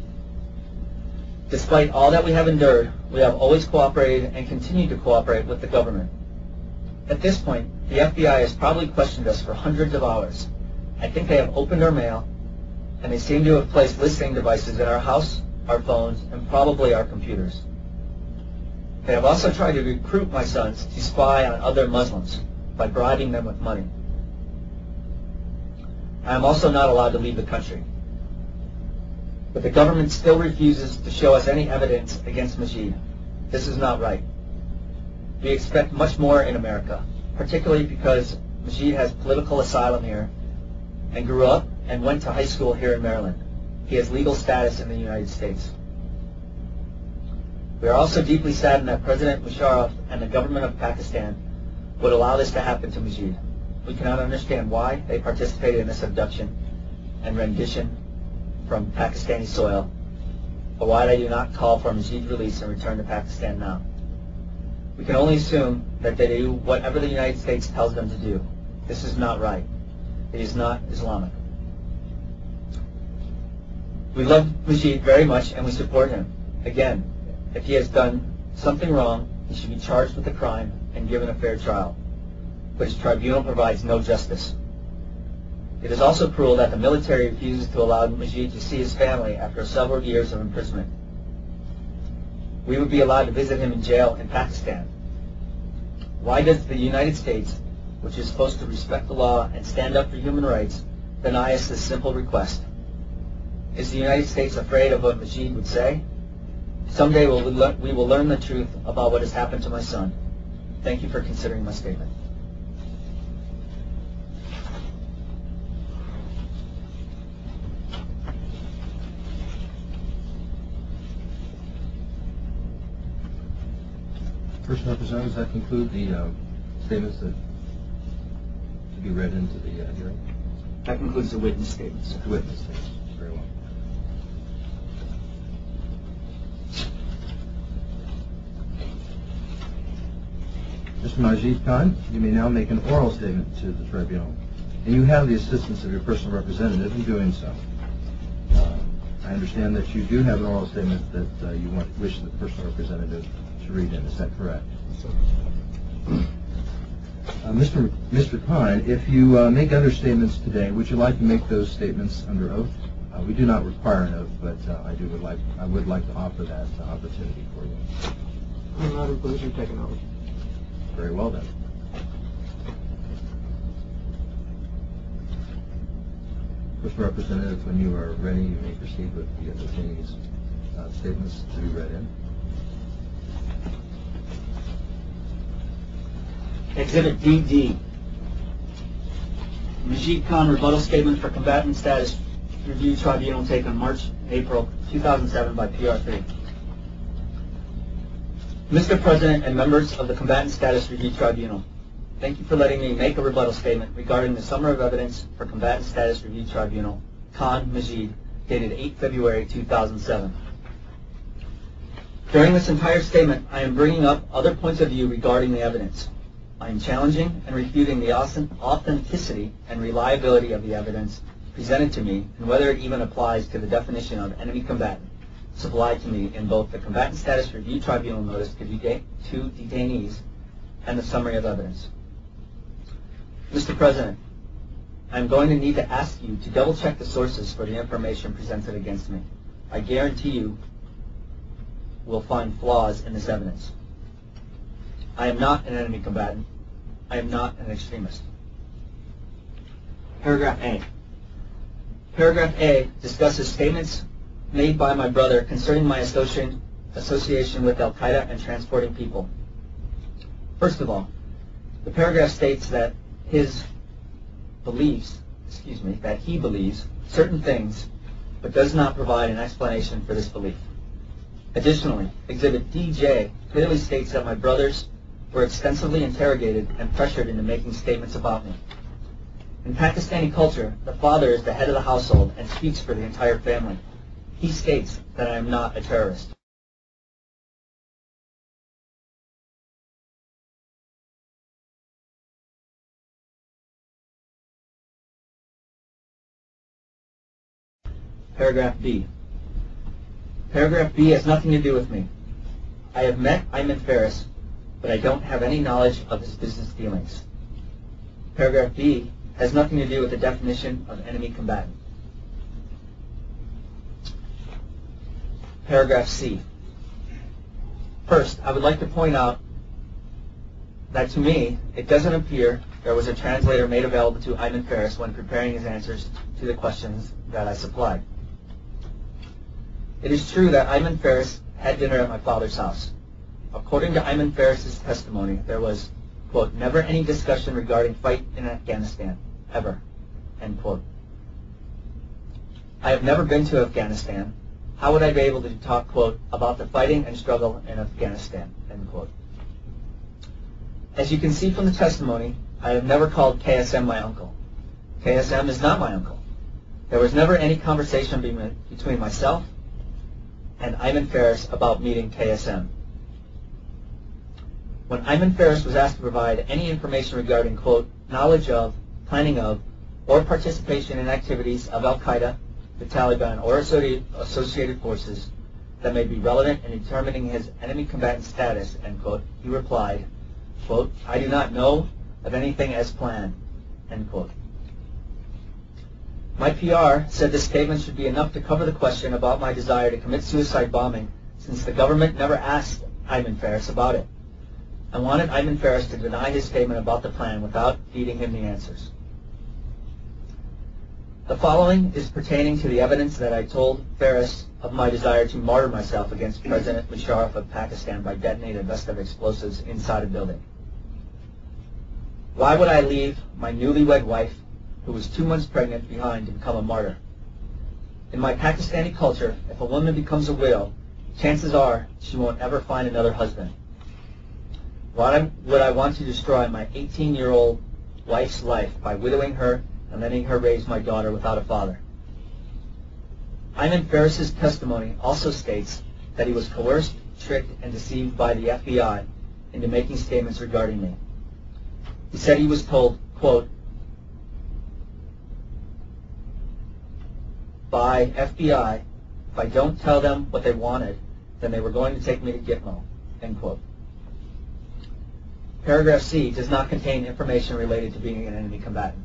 Despite all that we have endured, we have always cooperated and continue to cooperate with the government. At this point, the FBI has probably questioned us for hundreds of hours. I think they have opened our mail, and they seem to have placed listening devices in our house, our phones, and probably our computers. They have also tried to recruit my sons to spy on other Muslims by bribing them with money. I am also not allowed to leave the country. But the government still refuses to show us any evidence against Majid. This is not right. We expect much more in America, particularly because Majid has political asylum here and grew up and went to high school here in Maryland. He has legal status in the United States. We are also deeply saddened that President Musharraf and the government of Pakistan would allow this to happen to Majid. We cannot understand why they participated in this abduction and rendition from Pakistani soil, or why they do not call for Majid's release and return to Pakistan now. We can only assume that they do whatever the United States tells them to do. This is not right. It is not Islamic. We love Majid very much and we support him. Again, if he has done something wrong, he should be charged with a crime and given a fair trial. But his tribunal provides no justice. It is also cruel that the military refuses to allow Majid to see his family after several years of imprisonment. We would be allowed to visit him in jail in Pakistan. Why does the United States, which is supposed to respect the law and stand up for human rights, deny us this simple request? Is the United States afraid of what Majid would say? Someday we will learn the truth about what has happened to my son. Thank you for considering my statement. First representatives, that conclude the statements that to be read into the hearing. That concludes the witness statements. The witness statements. Very well. Mr. Majid Khan, you may now make an oral statement to the tribunal, and you have the assistance of your personal representative in doing so. I understand that you do have an oral statement that you wish the personal representative to read in. Is that correct? Mr. Khan, if you make other statements today, would you like to make those statements under oath? We do not require an oath, but I would like to offer that opportunity for you. I'm not in position to take an oath. Very well then. Personal representative, when you are ready, you may proceed with the detainees' statements to be read in. Exhibit DD. Majid Khan rebuttal statement for combatant status review tribunal taken March-April 2007 by PR3. Mr. President and members of the Combatant Status Review Tribunal, thank you for letting me make a rebuttal statement regarding the Summary of Evidence for Combatant Status Review Tribunal, Khan Majid, dated 8 February 2007. During this entire statement, I am bringing up other points of view regarding the evidence. I am challenging and refuting the authenticity and reliability of the evidence presented to me and whether it even applies to the definition of enemy combatant supplied to me in both the Combatant Status Review Tribunal notice to detainees and the Summary of Evidence. Mr. President, I am going to need to ask you to double-check the sources for the information presented against me. I guarantee you will find flaws in this evidence. I am not an enemy combatant. I am not an extremist. Paragraph A. Paragraph A discusses statements made by my brother concerning my association with Al-Qaeda and transporting people. First of all, the paragraph states that he believes certain things, but does not provide an explanation for this belief. Additionally, Exhibit DJ clearly states that my brothers were extensively interrogated and pressured into making statements about me. In Pakistani culture, the father is the head of the household and speaks for the entire family. He states that I am not a terrorist. Paragraph B. Paragraph B has nothing to do with me. I have met Ayman Faris, but I don't have any knowledge of his business dealings. Paragraph B has nothing to do with the definition of enemy combatant. Paragraph C. First, I would like to point out that to me, it doesn't appear there was a translator made available to Ayman Faris when preparing his answers to the questions that I supplied. It is true that Ayman Faris had dinner at my father's house. According to Ayman Faris' testimony, there was, quote, never any discussion regarding fight in Afghanistan, ever, end quote. I have never been to Afghanistan. How would I be able to talk, quote, about the fighting and struggle in Afghanistan, end quote. As you can see from the testimony, I have never called KSM my uncle. KSM is not my uncle. There was never any conversation between myself and Ayman Faris about meeting KSM. When Ayman Faris was asked to provide any information regarding, quote, knowledge of, planning of, or participation in activities of Al-Qaeda, the Taliban, or associated forces that may be relevant in determining his enemy combatant status, end quote, he replied, quote, I do not know of anything as planned, end quote. My PR said this statement should be enough to cover the question about my desire to commit suicide bombing since the government never asked Ayman Faris about it. I wanted Ayman Faris to deny his statement about the plan without feeding him the answers. The following is pertaining to the evidence that I told Faris of my desire to martyr myself against President Musharraf of Pakistan by detonating a vest of explosives inside a building. Why would I leave my newlywed wife, who was 2 months pregnant, behind to become a martyr? In my Pakistani culture, if a woman becomes a widow, chances are she won't ever find another husband. Why would I want to destroy my 18-year-old wife's life by widowing her and letting her raise my daughter without a father? Ayman Faris' testimony also states that he was coerced, tricked, and deceived by the FBI into making statements regarding me. He said he was told, quote, by FBI, if I don't tell them what they wanted, then they were going to take me to Gitmo, end quote. Paragraph C does not contain information related to being an enemy combatant.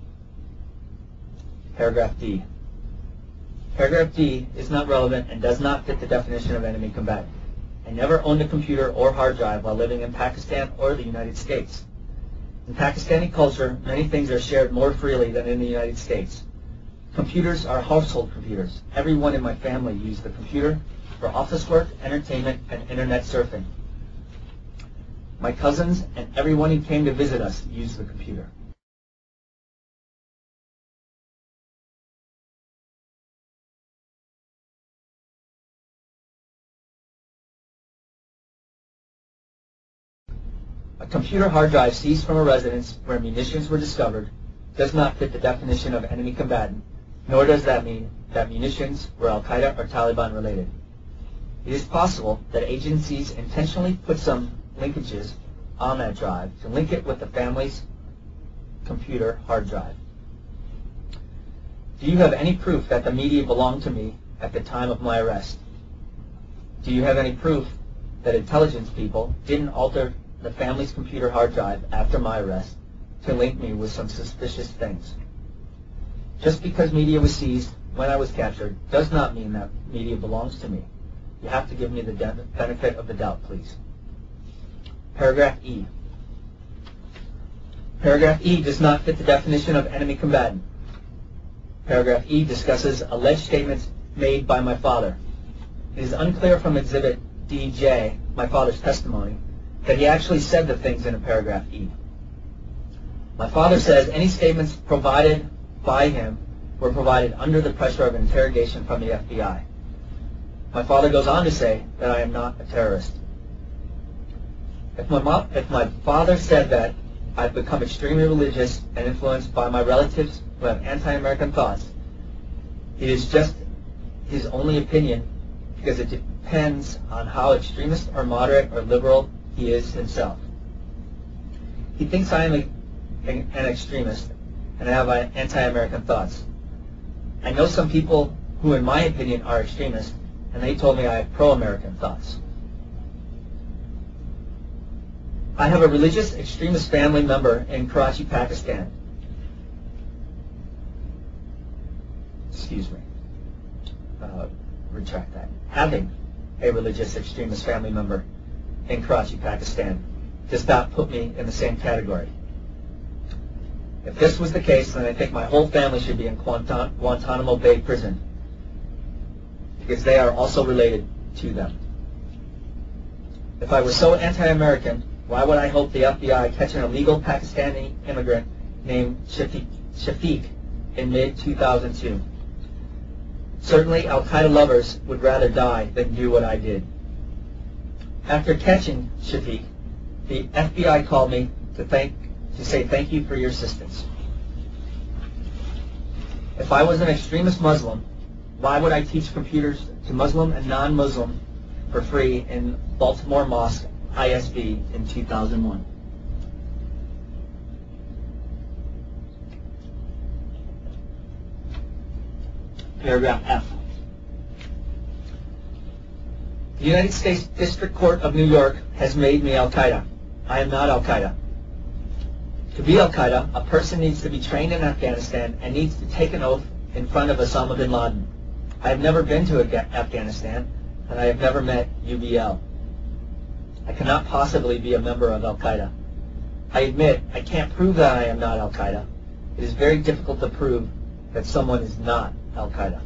Paragraph D. Paragraph D is not relevant and does not fit the definition of enemy combatant. I never owned a computer or hard drive while living in Pakistan or the United States. In Pakistani culture, many things are shared more freely than in the United States. Computers are household computers. Everyone in my family used the computer for office work, entertainment, and internet surfing. My cousins and everyone who came to visit us used the computer. A computer hard drive seized from a residence where munitions were discovered does not fit the definition of enemy combatant, nor does that mean that munitions were Al-Qaeda or Taliban related. It is possible that agencies intentionally put some linkages on that drive to link it with the family's computer hard drive. Do you have any proof that the media belonged to me at the time of my arrest? Do you have any proof that intelligence people didn't alter the family's computer hard drive after my arrest to link me with some suspicious things? Just because media was seized when I was captured does not mean that media belongs to me. You have to give me the benefit of the doubt, please. Paragraph E. Paragraph E does not fit the definition of enemy combatant. Paragraph E discusses alleged statements made by my father. It is unclear from Exhibit DJ, my father's testimony, that he actually said the things in a paragraph E. My father says any statements provided by him were provided under the pressure of interrogation from the FBI. My father goes on to say that I am not a terrorist. If my father said that I've become extremely religious and influenced by my relatives who have anti-American thoughts, it is just his only opinion because it depends on how extremist or moderate or liberal he is himself. He thinks I am an extremist and have anti-American thoughts. I know some people who, in my opinion, are extremists, and they told me I have pro-American thoughts. I have a religious extremist family member in Karachi, Pakistan. Excuse me. Retract that. Having a religious extremist family member in Karachi, Pakistan does not put me in the same category. If this was the case, then I think my whole family should be in Guantanamo Bay prison because they are also related to them. If I were so anti-American, why would I hope the FBI catch an illegal Pakistani immigrant named Shafiq in mid-2002? Certainly, Al-Qaeda lovers would rather die than do what I did. After catching Shafiq, the FBI called me to say thank you for your assistance. If I was an extremist Muslim, why would I teach computers to Muslim and non-Muslim for free in Baltimore Mosque ISB in 2001? Paragraph F. The United States District Court of New York has made me Al-Qaeda. I am not Al-Qaeda. To be Al-Qaeda, a person needs to be trained in Afghanistan and needs to take an oath in front of Osama bin Laden. I have never been to Afghanistan, and I have never met UBL. I cannot possibly be a member of Al-Qaeda. I admit I can't prove that I am not Al-Qaeda. It is very difficult to prove that someone is not Al-Qaeda.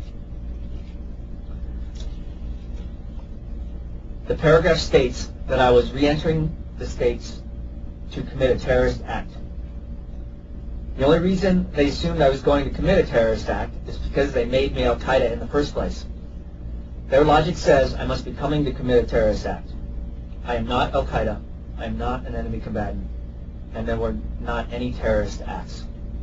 The paragraph states that I was re-entering the States to commit a terrorist act. The only reason they assumed I was going to commit a terrorist act is because they made me Al-Qaeda in the first place. Their logic says I must be coming to commit a terrorist act. I am not Al-Qaeda, I am not an enemy combatant, and there were not any terrorist acts.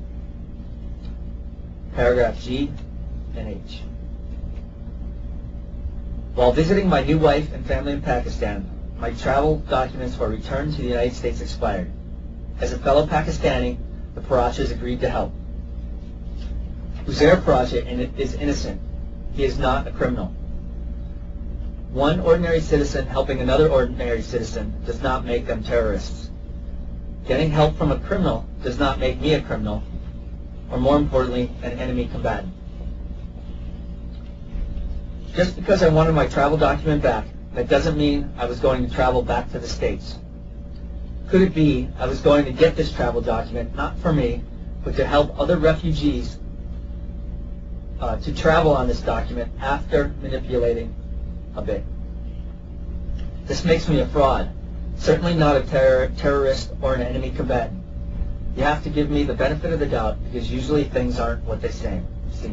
Paragraph G and H. While visiting my new wife and family in Pakistan, my travel documents for return to the United States expired. As a fellow Pakistani, the Parachas agreed to help. Uzair Paracha is innocent. He is not a criminal. One ordinary citizen helping another ordinary citizen does not make them terrorists. Getting help from a criminal does not make me a criminal, or more importantly, an enemy combatant. Just because I wanted my travel document back, that doesn't mean I was going to travel back to the States. Could it be I was going to get this travel document not for me, but to help other refugees to travel on this document after manipulating a bit? This makes me a fraud, certainly not a terrorist or an enemy combatant. You have to give me the benefit of the doubt because usually things aren't what they seem.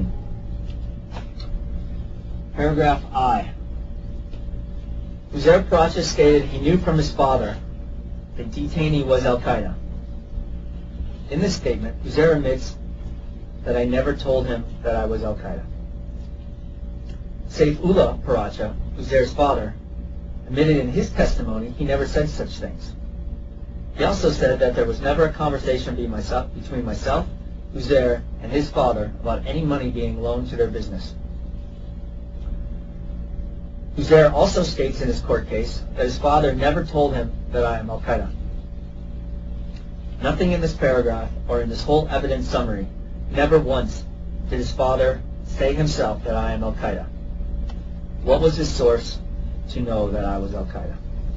Paragraph I. Uzair Paracha stated he knew from his father the detainee was Al-Qaeda. In this statement, Uzair admits that I never told him that I was Al-Qaeda. Saifullah Paracha, Uzair's father, admitted in his testimony he never said such things. He also said that there was never a conversation between myself, Uzair, and his father about any money being loaned to their business. Uzair also states in his court case that his father never told him that I am Al-Qaeda. Nothing in this paragraph or in this whole evidence summary, never once did his father say himself that I am Al-Qaeda. What was his source to know that I was Al-Qaeda?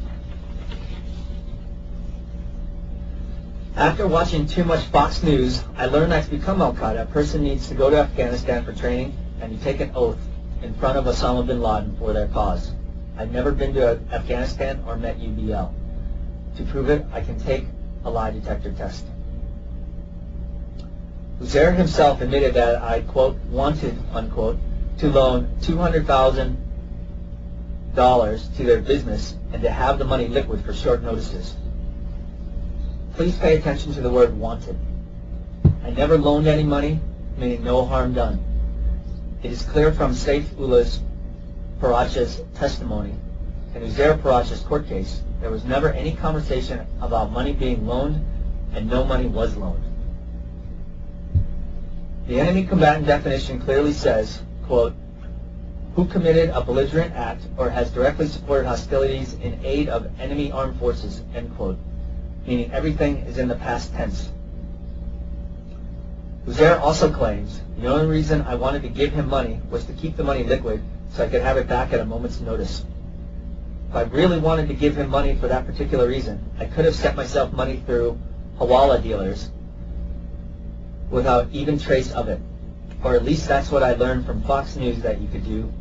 After watching too much Fox News, I learned that to become Al-Qaeda, a person needs to go to Afghanistan for training and you take an oath in front of Osama bin Laden for their cause. I've never been to Afghanistan or met UBL. To prove it, I can take a lie detector test. Uzair himself admitted that I, quote, wanted, unquote, to loan $200,000 to their business and to have the money liquid for short notices. Please pay attention to the word wanted. I never loaned any money, meaning no harm done. It is clear from Saifullah Paracha's testimony and Uzair Paracha's court case, there was never any conversation about money being loaned and no money was loaned. The enemy combatant definition clearly says, quote, who committed a belligerent act or has directly supported hostilities in aid of enemy armed forces, end quote, meaning everything is in the past tense. Uzair also claims the only reason I wanted to give him money was to keep the money liquid so I could have it back at a moment's notice. If I really wanted to give him money for that particular reason, I could have sent myself money through Hawala dealers without even trace of it. Or at least that's what I learned from Fox News that you could do.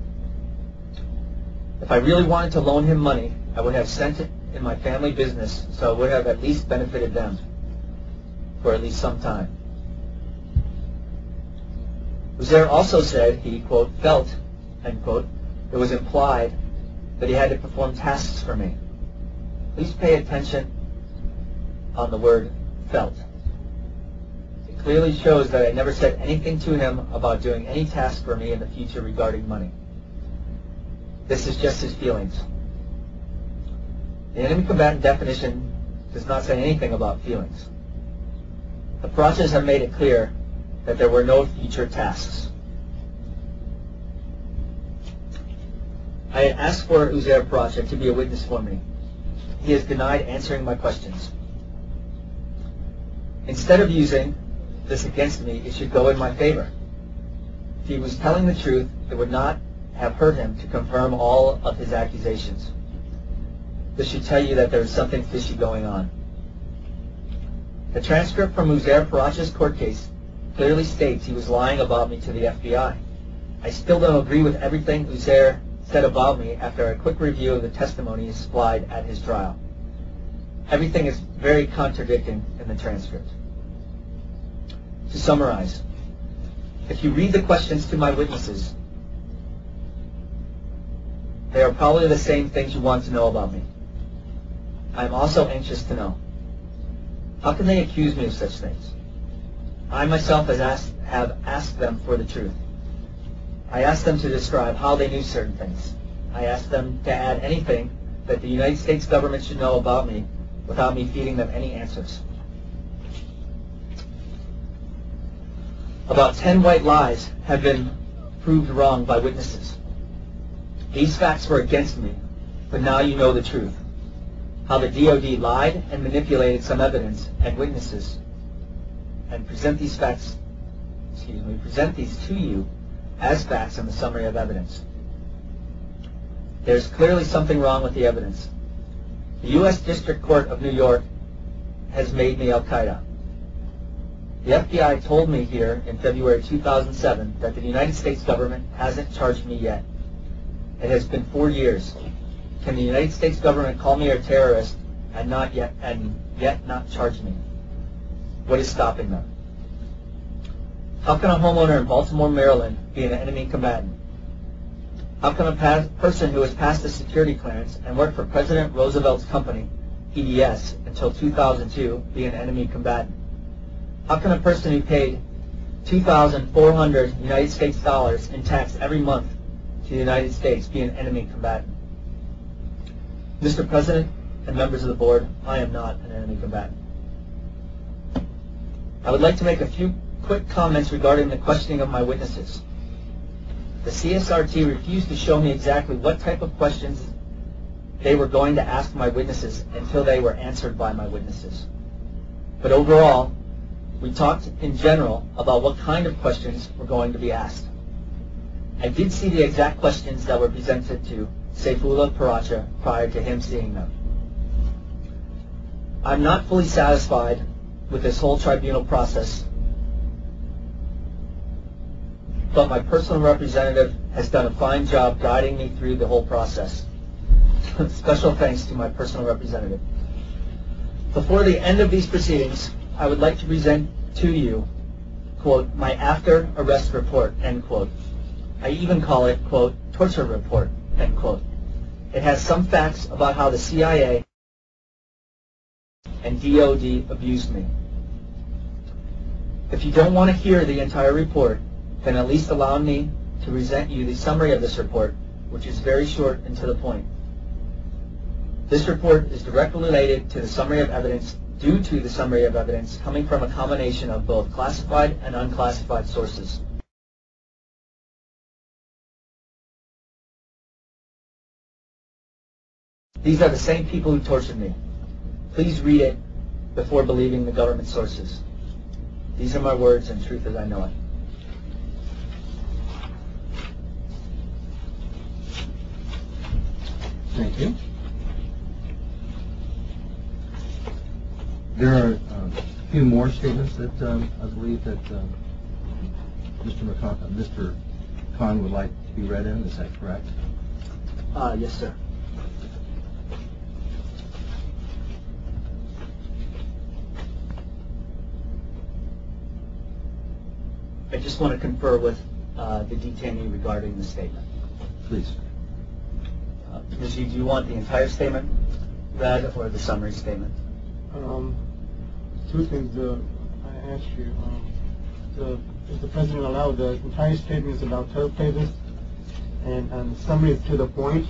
If I really wanted to loan him money, I would have sent it in my family business so it would have at least benefited them for at least some time. Uzair also said he, quote, felt, end quote, it was implied that he had to perform tasks for me. Please pay attention on the word felt. It clearly shows that I never said anything to him about doing any task for me in the future regarding money. This is just his feelings. The enemy combatant definition does not say anything about feelings. The Parachas have made it clear that there were no future tasks. I had asked for Uzair Paracha to be a witness for me. He has denied answering my questions. Instead of using this against me, it should go in my favor. If he was telling the truth, it would not have hurt him to confirm all of his accusations. This should tell you that there is something fishy going on. The transcript from Uzair Paracha's court case clearly states he was lying about me to the FBI. I still don't agree with everything Uzair said about me after a quick review of the testimony he supplied at his trial. Everything is very contradicting in the transcript. To summarize, if you read the questions to my witnesses, they are probably the same things you want to know about me. I am also anxious to know. How can they accuse me of such things? I myself have asked them for the truth. I asked them to describe how they knew certain things. I asked them to add anything that the United States government should know about me without me feeding them any answers. About 10 white lies have been proved wrong by witnesses. These facts were against me, but now you know the truth. How the DOD lied and manipulated some evidence and witnesses and present these to you as facts in the summary of evidence. There's clearly something wrong with the evidence. The U.S. District Court of New York has made me Al-Qaeda. The FBI told me here in February 2007 that the United States government hasn't charged me yet. It has been 4 years. Can the United States government call me a terrorist and yet not charge me? What is stopping them? How can a homeowner in Baltimore, Maryland be an enemy combatant? How can a person who has passed a security clearance and worked for President Roosevelt's company, EDS, until 2002 be an enemy combatant? How can a person who paid $2,400 United States dollars in tax every month to the United States be an enemy combatant? Mr. President and members of the board, I am not an enemy combatant. I would like to make a few quick comments regarding the questioning of my witnesses. The CSRT refused to show me exactly what type of questions they were going to ask my witnesses until they were answered by my witnesses. But overall, we talked in general about what kind of questions were going to be asked. I did see the exact questions that were presented to Saifullah Paracha prior to him seeing them. I'm not fully satisfied with this whole tribunal process, but my personal representative has done a fine job guiding me through the whole process. Special thanks to my personal representative. Before the end of these proceedings, I would like to present to you, quote, my after-arrest report, end quote. I even call it, quote, torture report, end quote. It has some facts about how the CIA and DOD abused me. If you don't want to hear the entire report, then at least allow me to present you the summary of this report, which is very short and to the point. This report is directly related to the summary of evidence due to the summary of evidence coming from a combination of both classified and unclassified sources. These are the same people who tortured me. Please read it before believing the government sources. These are my words and truth as I know it. Thank you. There are a few more statements that I believe that Mr. Khan would like to be read in. Is that correct? Yes, sir. I just want to confer with the detainee regarding the statement. Please. Ms. Yee, do you want the entire statement read or the summary statement? Two things. I asked you, if the president allowed, the entire statement is about 12 pages, and the summary is to the point.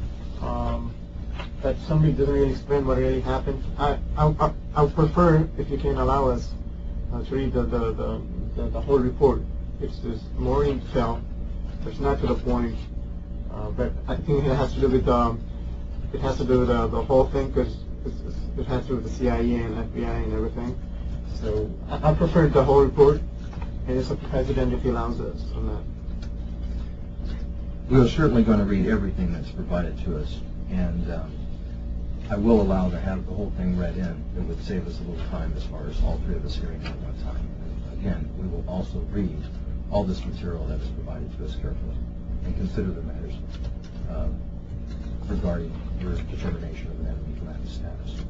That summary doesn't really explain what really happened. I would prefer if you can allow us to read the whole report. It's just more in detail. It's not to the point, but I think it has to do with the whole thing, because it has to do with the CIA and FBI and everything. So I prefer the whole report, and it's up to the president if he allows us on that. We are certainly going to read everything that's provided to us, and I will allow to have the whole thing read in. It would save us a little time as far as all three of us hearing at one time. And again, we will also read all this material that is provided to us carefully and consider the matters regarding your determination of an enemy combatant status.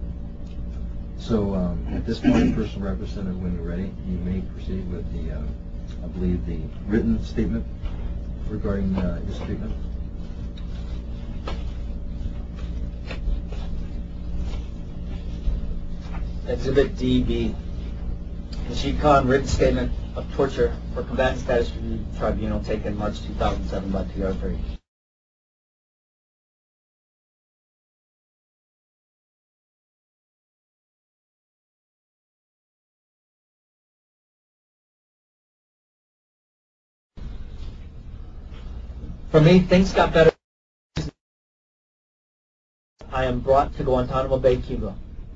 So at this point, personal representative, when you're ready, you may proceed with the, I believe, the written statement regarding his treatment. Exhibit DB. Nasheed Khan, written statement of torture for combatant status review tribunal taken March 2007 by PR3. For me, things got better. I am brought to Guantanamo Bay, Cuba.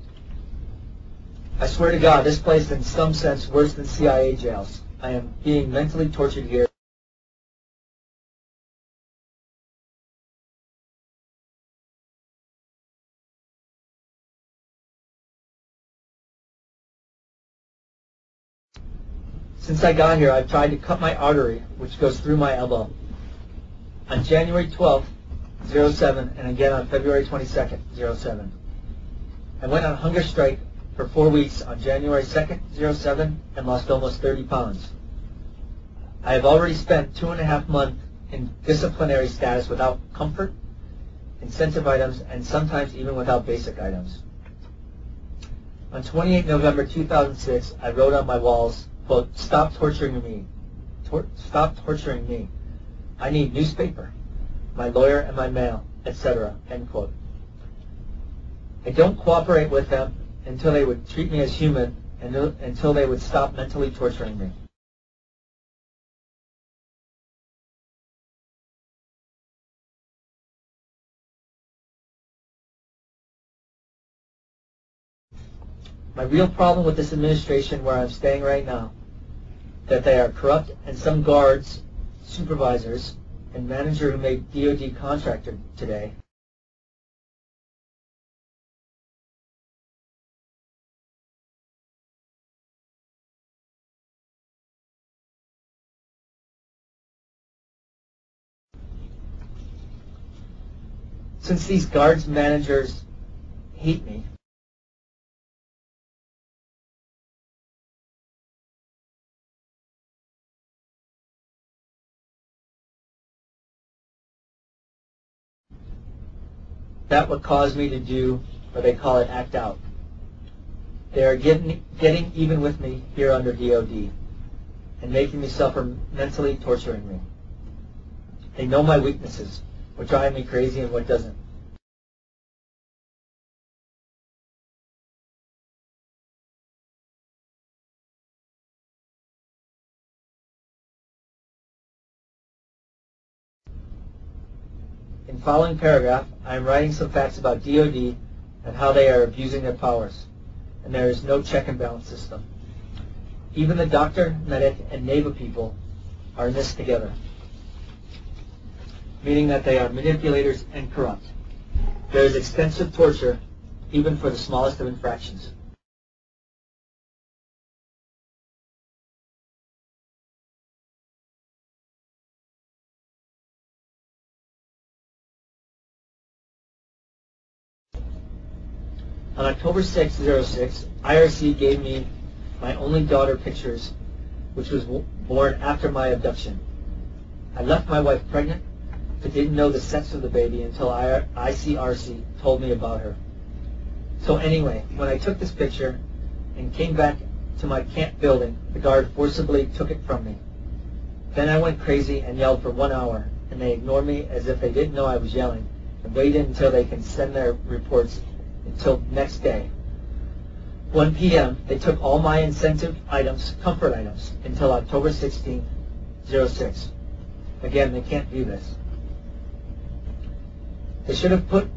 I swear to God, this place is in some sense worse than CIA jails. I am being mentally tortured here. Since I got here, I've tried to cut my artery, which goes through my elbow. On January 12th, 07, and again on February 22nd, 07. I went on hunger strike for 4 weeks on January 2nd, 07, and lost almost 30 pounds. I have already spent 2.5 months in disciplinary status without comfort, incentive items, and sometimes even without basic items. On 28 November 2006, I wrote on my walls, quote, "Stop torturing me. Stop torturing me. I need newspaper, my lawyer and my mail, etc." End quote. I don't cooperate with them until they would treat me as human and until they would stop mentally torturing me. My real problem with this administration where I'm staying right now, that they are corrupt, and some guards, supervisors, and manager who made DOD contractor today since these guards managers hate me, that would cause me to do, or they call it, act out. They are getting even with me here under DOD and making me suffer, mentally torturing me. They know my weaknesses, what drive me crazy and what doesn't. In following paragraph, I am writing some facts about DOD and how they are abusing their powers, and there is no check and balance system. Even the doctor, medic, and NAVA people are in this together, meaning that they are manipulators and corrupt. There is extensive torture, even for the smallest of infractions. On October 6, 06, IRC gave me my only daughter pictures, which was born after my abduction. I left my wife pregnant, but didn't know the sex of the baby until ICRC told me about her. So anyway, when I took this picture and came back to my camp building, the guard forcibly took it from me. Then I went crazy and yelled for 1 hour, and they ignored me as if they didn't know I was yelling, and waited until they can send their reports until next day. 1 p.m., they took all my incentive items, comfort items, until October 16, 06. Again, they can't do this. They should have put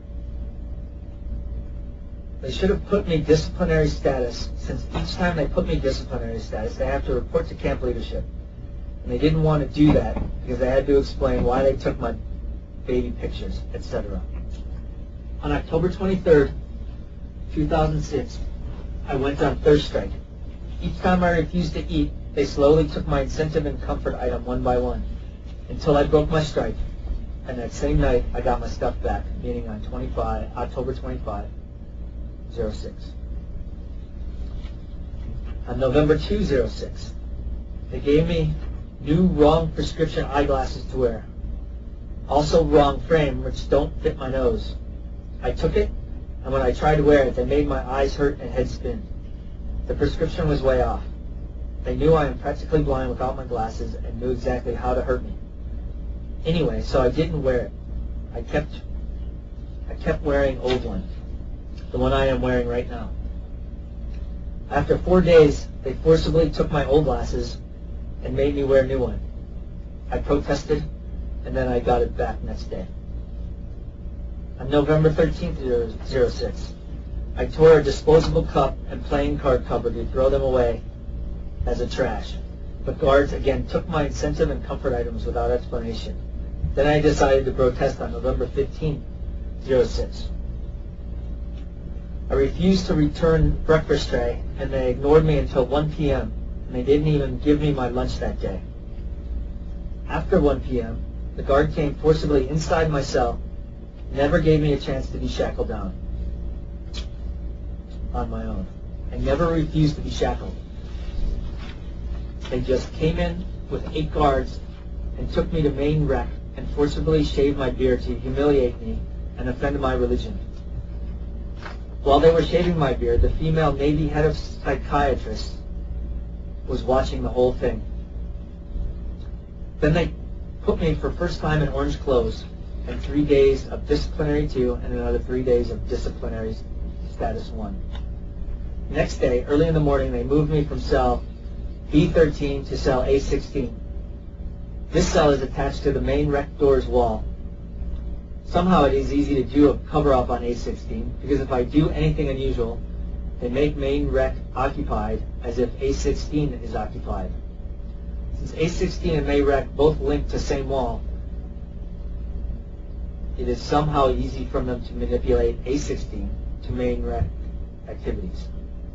me disciplinary status, since each time they put me disciplinary status, they have to report to camp leadership. And they didn't want to do that because they had to explain why they took my baby pictures, etc. On October 23rd, 2006, I went on thirst strike. Each time I refused to eat, they slowly took my incentive and comfort item one by one, until I broke my strike. And that same night, I got my stuff back, meaning on October 25, 06. On November 2, 06, they gave me new wrong prescription eyeglasses to wear. Also wrong frame, which don't fit my nose. I took it, and when I tried to wear it, they made my eyes hurt and head spin. The prescription was way off. They knew I am practically blind without my glasses and knew exactly how to hurt me. Anyway, so I didn't wear it. I kept wearing old one, the one I am wearing right now. After 4 days, they forcibly took my old glasses and made me wear a new one. I protested, and then I got it back next day. On November 13th, 06, I tore a disposable cup and playing card cover to throw them away as a trash. But guards again took my incentive and comfort items without explanation. Then I decided to protest on November 15th, 06. I refused to return breakfast tray, and they ignored me until 1 p.m., and they didn't even give me my lunch that day. After 1 p.m., the guard came forcibly inside my cell, never gave me a chance to be shackled down on my own. I never refused to be shackled. They just came in with 8 guards and took me to main rec and forcibly shaved my beard to humiliate me and offend my religion. While they were shaving my beard, the female Navy head of psychiatrists was watching the whole thing. Then they put me for first time in orange clothes and 3 days of disciplinary 2 and another 3 days of disciplinary status 1. Next day, early in the morning, they moved me from cell B13 to cell A16. This cell is attached to the main rec door's wall. Somehow it is easy to do a cover-up on A16 because if I do anything unusual, they make main rec occupied as if A16 is occupied. Since A16 and main rec both link to same wall, it is somehow easy for them to manipulate A16 to main rec activities.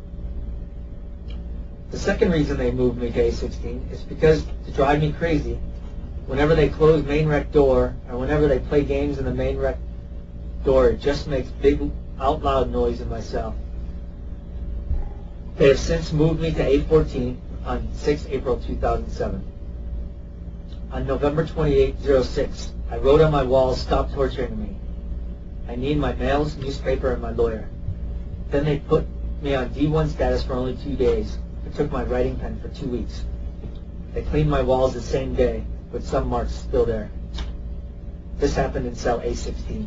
The second reason they moved me to A16 is because, to drive me crazy, whenever they close main rec door or whenever they play games in the main rec door, it just makes big out loud noise in my cell. They have since moved me to A14 on 6 April 2007. On November 28, 06, I wrote on my wall, "Stop torturing me. I need my mails, newspaper, and my lawyer." Then they put me on D1 status for only 2 days. It took my writing pen for 2 weeks. They cleaned my walls the same day, with some marks still there. This happened in cell A16.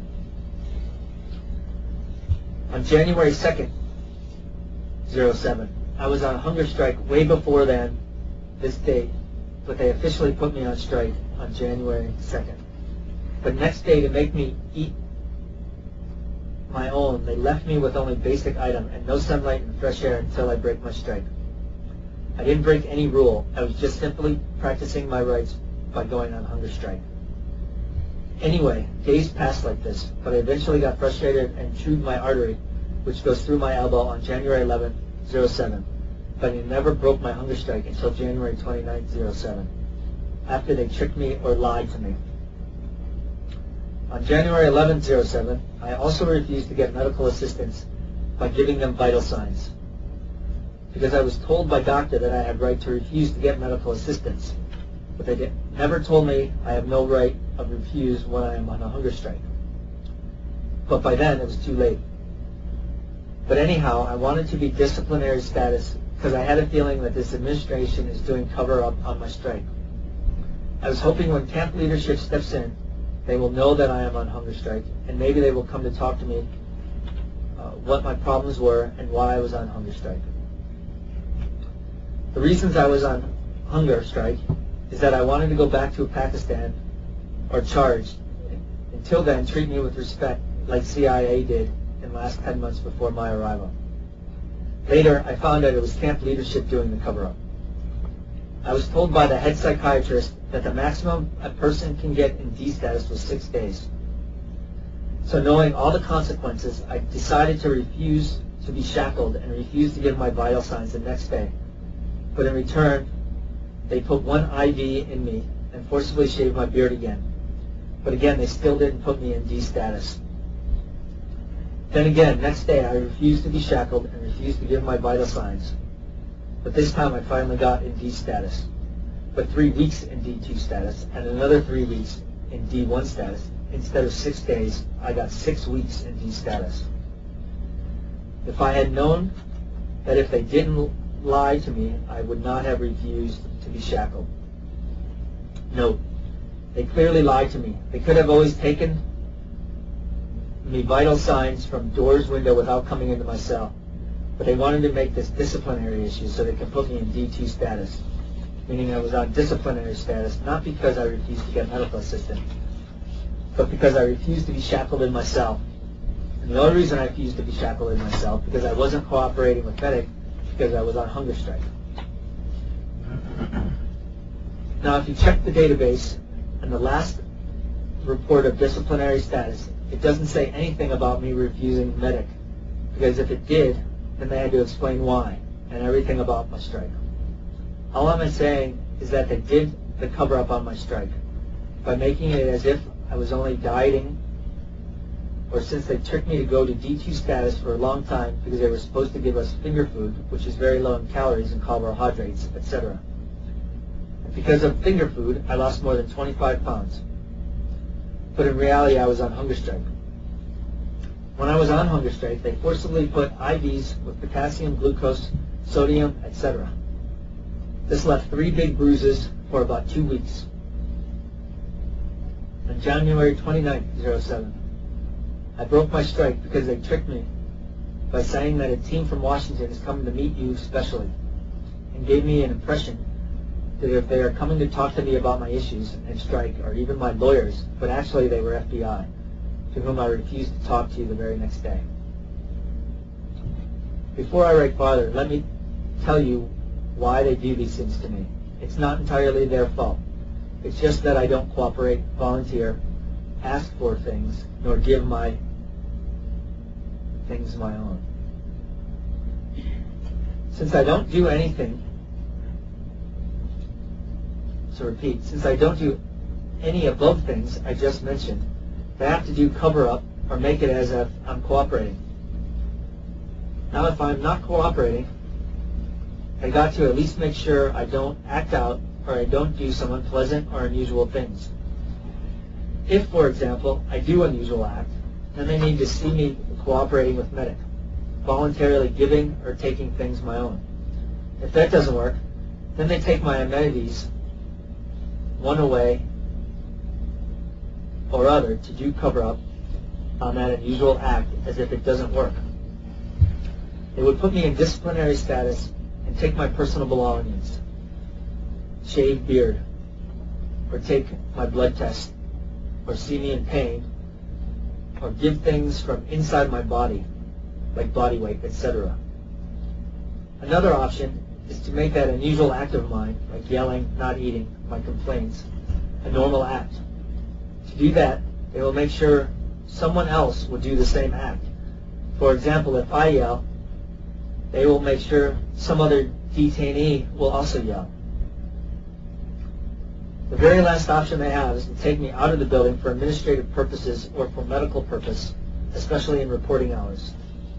On January 2nd, 07, I was on hunger strike way before this date, but they officially put me on strike on January 2nd. But next day, to make me eat my own, they left me with only basic item and no sunlight and fresh air until I break my strike. I didn't break any rule. I was just simply practicing my rights by going on hunger strike. Anyway, days passed like this, but I eventually got frustrated and chewed my artery, which goes through my elbow, on January 11, 07. But I never broke my hunger strike until January 29, 07, after they tricked me or lied to me. On January 11, 07, I also refused to get medical assistance by giving them vital signs, because I was told by doctor that I had right to refuse to get medical assistance, but they never told me I have no right of refuse when I am on a hunger strike. But by then, it was too late. But anyhow, I wanted to be disciplinary status because I had a feeling that this administration is doing cover-up on my strike. I was hoping when camp leadership steps in, they will know that I am on hunger strike, and maybe they will come to talk to me what my problems were and why I was on hunger strike. The reasons I was on hunger strike is that I wanted to go back to Pakistan or charged. Until then, treat me with respect like CIA did in the last 10 months before my arrival. Later, I found out it was camp leadership doing the cover-up. I was told by the head psychiatrist that the maximum a person can get in D status was 6 days. So knowing all the consequences, I decided to refuse to be shackled and refuse to give my vital signs the next day. But in return, they put one IV in me and forcibly shaved my beard again. But again, they still didn't put me in D status. Then again, next day, I refused to be shackled and refused to give my vital signs. But this time, I finally got in D status. But 3 weeks in D2 status and another 3 weeks in D1 status. Instead of 6 days, I got 6 weeks in D status. If I had known that if they didn't lie to me, I would not have refused to be shackled. Note, they clearly lied to me. They could have always taken me vital signs from door's window without coming into my cell. But they wanted to make this disciplinary issue so they could put me in D2 status. meaning I was on disciplinary status, not because I refused to get medical assistance, but because I refused to be shackled in my cell. And the only reason I refused to be shackled in my cell because I wasn't cooperating with medic because I was on hunger strike. Now, if you check the database and the last report of disciplinary status, it doesn't say anything about me refusing medic, because if it did, then they had to explain why and everything about my strike. All I'm saying is that they did the cover-up on my strike by making it as if I was only dieting, or since they tricked me to go to D2 status for a long time because they were supposed to give us finger food, which is very low in calories and carbohydrates, etc. And because of finger food, I lost more than 25 pounds. But in reality, I was on hunger strike. When I was on hunger strike, they forcibly put IVs with potassium, glucose, sodium, etc. This left 3 big bruises for about 2 weeks. On January 29th, 07, I broke my strike because they tricked me by saying that a team from Washington is coming to meet you specially, and gave me an impression that if they are coming to talk to me about my issues and strike, or even my lawyers, but actually they were FBI, to whom I refused to talk to the very next day. Before I write farther, let me tell you why they do these things to me. It's not entirely their fault. It's just that I don't cooperate, volunteer, ask for things, nor give my things my own. Since I don't do anything, since I don't do any above things I just mentioned, they have to do cover-up or make it as if I'm cooperating. Now, if I'm not cooperating, I got to at least make sure I don't act out or I don't do some unpleasant or unusual things. If, for example, I do unusual act, then they need to see me cooperating with medic, voluntarily giving or taking things my own. If that doesn't work, then they take my amenities one away or other to do cover-up on that unusual act as if it doesn't work. They would put me in disciplinary status and take my personal belongings, shave beard, or take my blood test, or see me in pain, or give things from inside my body, like body weight, etc. Another option is to make that unusual act of mine, like yelling, not eating, my complaints, a normal act. To do that, they will make sure someone else will do the same act. For example, if I yell, they will make sure some other detainee will also yell. The very last option they have is to take me out of the building for administrative purposes or for medical purpose, especially in reporting hours.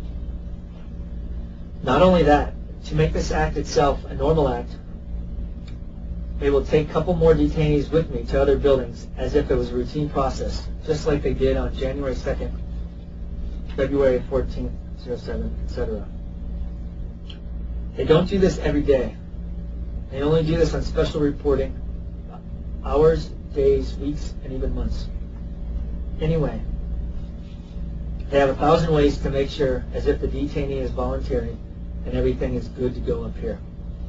Not only that, to make this act itself a normal act, they will take a couple more detainees with me to other buildings as if it was a routine process, just like they did on January 2nd, February 14th, 07, etc. They don't do this every day. They only do this on special reporting, hours, days, weeks, and even months. Anyway, they have 1,000 ways to make sure as if the detainee is volunteering and everything is good to go up here.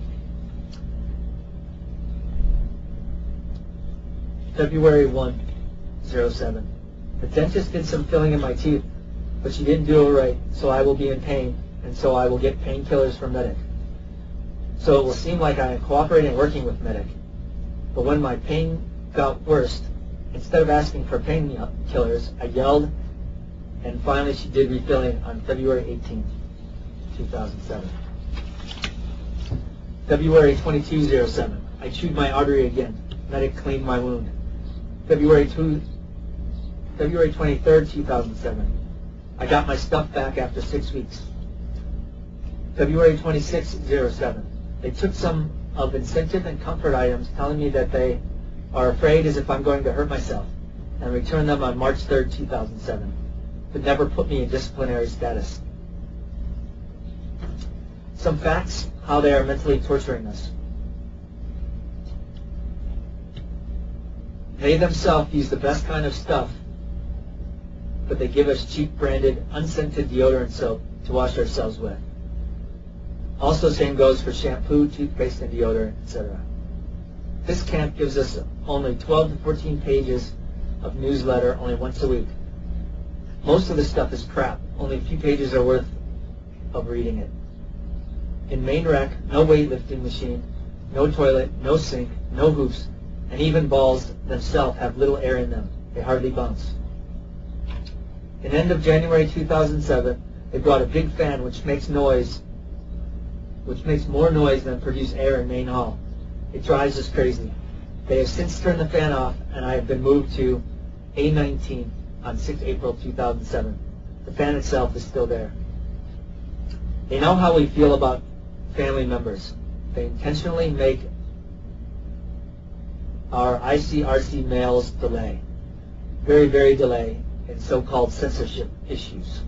February 1, 07. The dentist did some filling in my teeth, but she didn't do it right, so I will be in pain, and so I will get painkillers from medic. So it will seem like I am cooperating and working with medic. But when my pain got worse, instead of asking for painkillers, I yelled, and finally she did refilling on February 18th, 2007. February 22/07. I chewed my artery again. Medic cleaned my wound. February 23rd, 2007. I got my stuff back after 6 weeks. February 26/07. They took some of incentive and comfort items, telling me that they are afraid as if I'm going to hurt myself, and returned them on March 3rd, 2007, but never put me in disciplinary status. Some facts, how they are mentally torturing us. They themselves use the best kind of stuff, but they give us cheap branded, unscented deodorant soap to wash ourselves with. Also, same goes for shampoo, toothpaste, and deodorant, etc. This camp gives us only 12 to 14 pages of newsletter only once a week. Most of the stuff is crap. Only a few pages are worth of reading it. In main rec, no weightlifting machine, no toilet, no sink, no hoops, and even balls themselves have little air in them. They hardly bounce. In end of January 2007, they brought a big fan which makes more noise than produce air in main hall. It drives us crazy. They have since turned the fan off, and I have been moved to A19 on 6 April 2007. The fan itself is still there. They know how we feel about family members. They intentionally make our ICRC mails delay. Very, very delay in so-called censorship issues.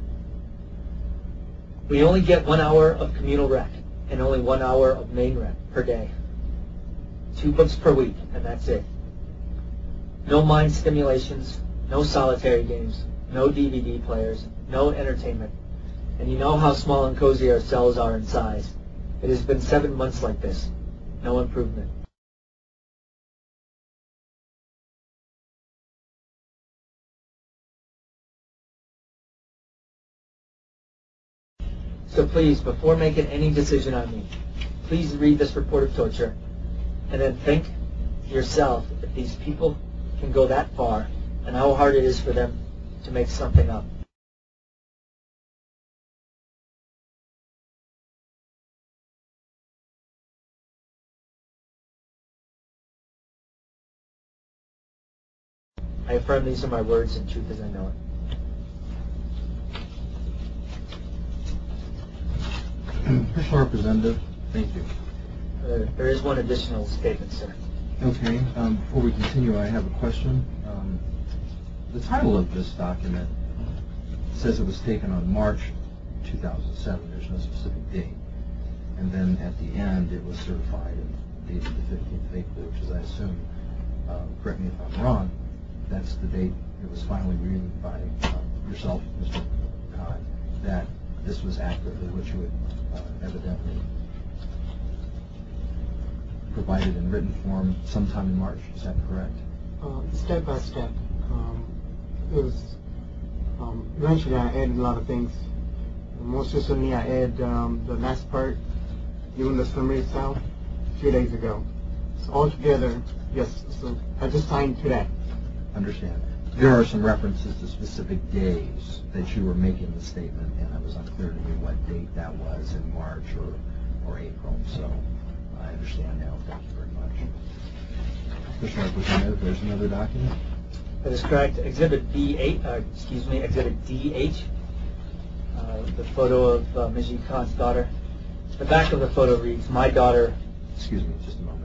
We only get 1 hour of communal rec and only 1 hour of main rec per day. 2 books per week, and that's it. No mind stimulations, no solitary games, no DVD players, no entertainment. And you know how small and cozy our cells are in size. It has been 7 months like this. No improvement. So please, before making any decision on me, please read this report of torture and then think yourself if these people can go that far and how hard it is for them to make something up. I affirm these are my words and truth as I know it. Personal Representative, thank you. There is one additional statement, sir. Okay, before we continue, I have a question. The title of this document says it was taken on March 2007. There's no specific date. And then at the end, it was certified and dated the 15th of April, which is, I assume, correct me if I'm wrong, that's the date it was finally reviewed by yourself, Mr. Khan, that this was accurately what you had evidently provided in written form sometime in March. Is that correct? Step by step. It was eventually I added a lot of things. Most recently, I added the last part, even the summary itself, a few days ago. So altogether, yes. So I just signed today. Understand. There are some references to specific days that you were making the statement, and it was unclear to me what date that was in March or April. So I understand now. Thank you very much. Mr. Representative, there's another document. That is correct. Exhibit D8, Exhibit DH, the photo of Majid Khan's daughter. The back of the photo reads, "My daughter." Excuse me, just a moment.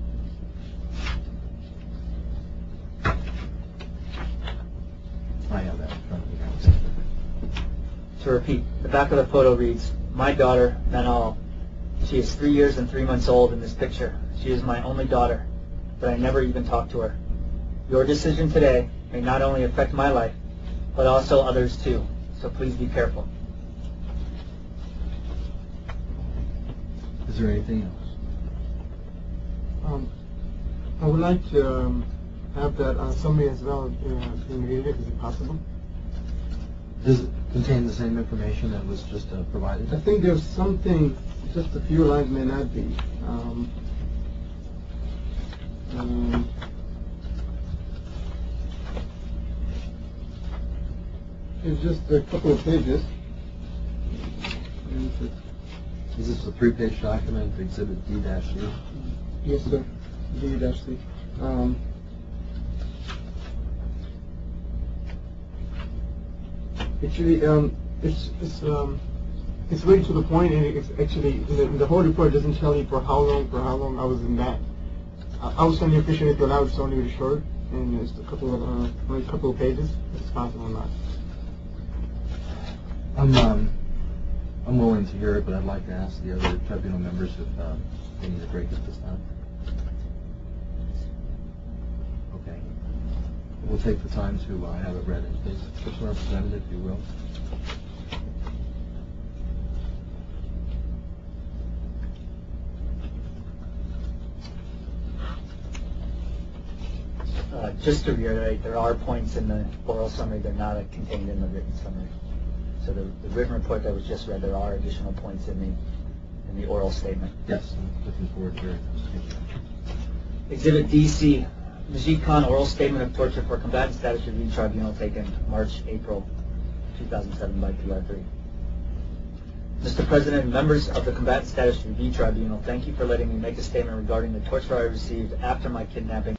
I have that in front of me now. To repeat, the back of the photo reads, "My daughter, Manal. She is 3 years and 3 months old in this picture. She is my only daughter, but I never even talked to her. Your decision today may not only affect my life, but also others too. So please be careful." Is there anything else? I would like to have that summary as well in read it. Is it possible? Does it contain the same information that was just provided? I think there's something, just a few lines may not be. It's just a couple of pages. Is this a 3-page document, Exhibit D-C? Yes, sir. D-C. Actually, it's really to the point, and it's actually the whole report doesn't tell you for how long I was in that. I was only appreciate it allowed. It's only really short, and it's only a couple of pages. If it's possible or not. I'm willing to hear it, but I'd like to ask the other tribunal members if they need a break at this time. Okay. We'll take the time to have it read in, please. Mr. Representative, if you will. Just to reiterate, there are points in the oral summary that are not contained in the written summary. So the written report that was just read, there are additional points in the oral statement. Yes, I'm looking forward to hearing those. Thank you. Exhibit DC, Majid Khan oral statement of torture for combatant status review tribunal taken March-April 2007 by PR3. Mr. President, members of the Combatant Status Review Tribunal, thank you for letting me make a statement regarding the torture I received after my kidnapping.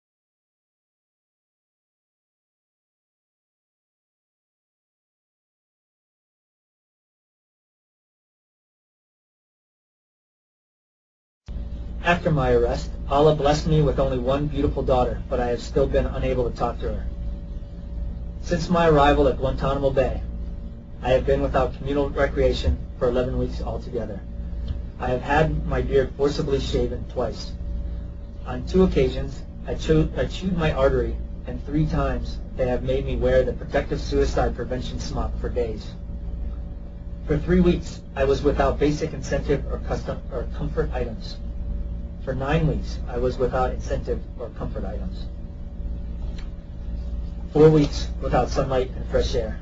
After my arrest, Allah blessed me with only one beautiful daughter, but I have still been unable to talk to her. Since my arrival at Guantanamo Bay, I have been without communal recreation for 11 weeks altogether. I have had my beard forcibly shaven twice. On 2 occasions, I chewed my artery, and 3 times they have made me wear the protective suicide prevention smock for days. For 3 weeks, I was without basic incentive or comfort items. For 9 weeks, I was without incentive or comfort items. 4 weeks without sunlight and fresh air.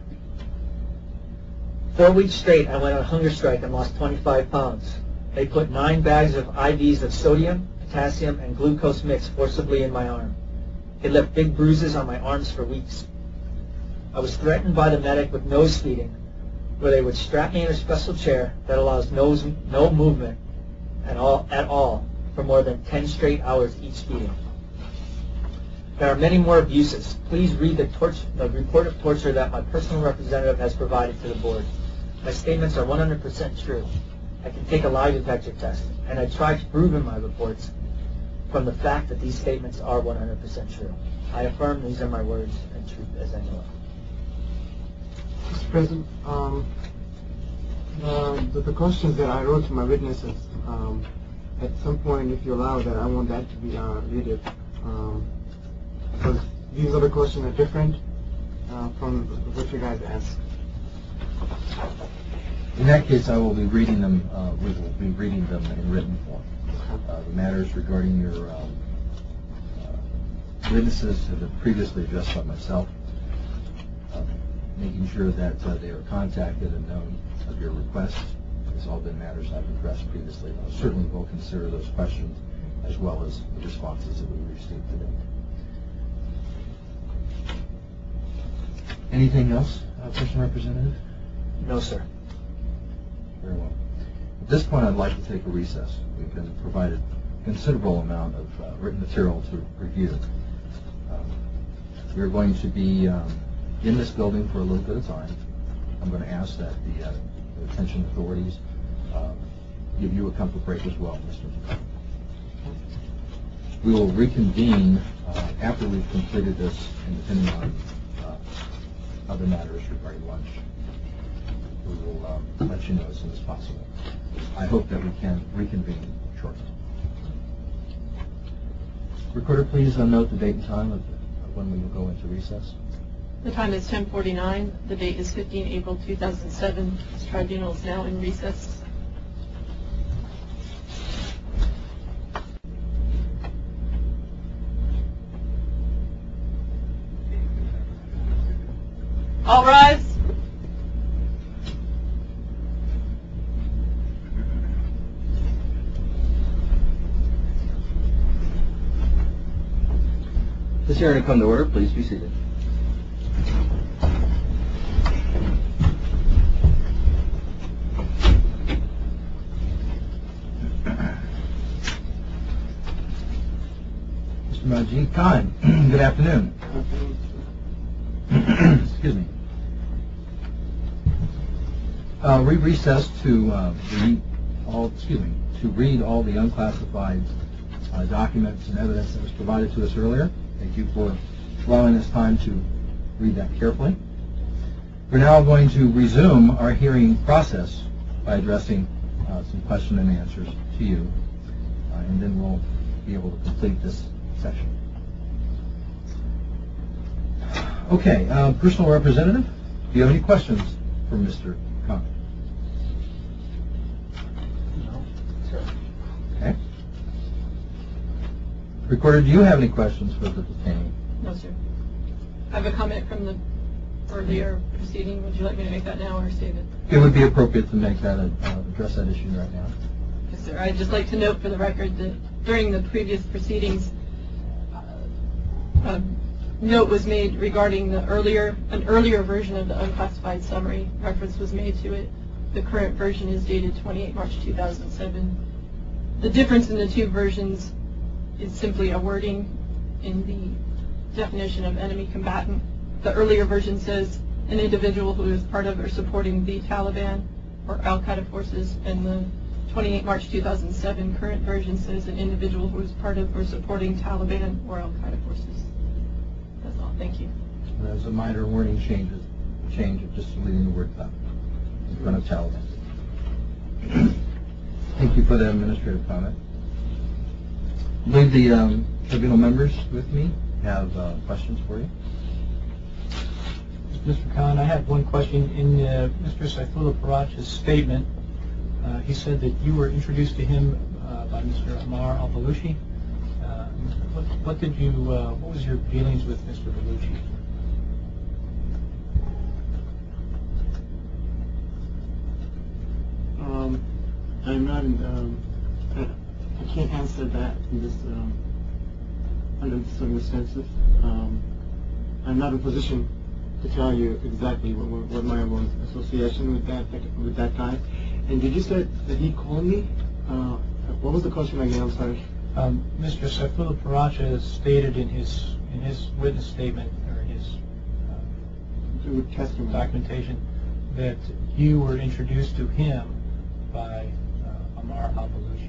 4 weeks straight, I went on hunger strike and lost 25 pounds. They put 9 bags of IVs of sodium, potassium, and glucose mix forcibly in my arm. It left big bruises on my arms for weeks. I was threatened by the medic with nose feeding, where they would strap me in a special chair that allows no movement at all for more than 10 straight hours each feeding. There are many more abuses. Please read the report of torture that my personal representative has provided to the board. My statements are 100% true. I can take a lie detector test, and I try to prove in my reports from the fact that these statements are 100% true. I affirm these are my words and truth as I know it. Mr. President, the questions that I wrote to my witnesses, at some point, if you allow that, I want that to be read. Because these other questions are different from what you guys asked. In that case, I will be reading them. We will be reading them in written form. The matters regarding your witnesses have been previously addressed by myself, making sure that they are contacted and known of your requests. It's all been matters I've addressed previously. I certainly will consider those questions as well as the responses that we received today. Anything else, Person Representative? No, sir. Very well. At this point, I'd like to take a recess. We've been provided a considerable amount of written material to review. We're going to be in this building for a little bit of time. I'm going to ask that the detention authorities give you a comfort break as well, Mr. McCullough. We will reconvene after we've completed this, and depending on other matters regarding lunch, we will let you know as soon as possible. I hope that we can reconvene shortly. Recorder, please note the date and time of when we will go into recess. The time is 10:49. The date is 15 April 2007. This tribunal is now in recess. All rise. This hearing to come to order. Please be seated. Mr. Majid Khan, good afternoon. Excuse me. We recessed to read all the unclassified documents and evidence that was provided to us earlier. Thank you for allowing us time to read that carefully. We're now going to resume our hearing process by addressing some question and answers to you, and then we'll be able to complete this session. Okay, personal representative, do you have any questions for Mr. Khan? No, sir. Okay. Recorder, do you have any questions for the detainee? No, sir. I have a comment from the earlier proceeding. Would you like me to make that now or save it? It would be appropriate to make that, address that issue right now. Yes, sir. I'd just like to note for the record that during the previous proceedings, a note was made regarding an earlier version of the unclassified summary. Reference was made to it. The current version is dated 28 March 2007. The difference in the two versions is simply a wording in the definition of enemy combatant. The earlier version says an individual who is part of or supporting the Taliban or Al-Qaeda forces, and the 28 March 2007 current version says an individual who is part of or supporting Taliban or Al-Qaeda forces. That's all. Thank you. There's a minor wording change of just leaving the word "the" in front of Taliban. Thank you for the administrative comment. I believe the tribunal members with me have questions for you. Mr. Khan, I have one question. In Mr. Saifullah Paracha's statement, he said that you were introduced to him by Mr. Ammar al-Baluchi. What was your dealings with Mr. Baluchi? I'm not I can't answer that in this under the circumstances. I'm not in a position to tell you exactly what my association with that guy. And did you say that he called me? What was the question again? I'm sorry. Mr. Saifullah Paracha stated in his witness statement or his documentation that you were introduced to him by Ammar al-Baluchi.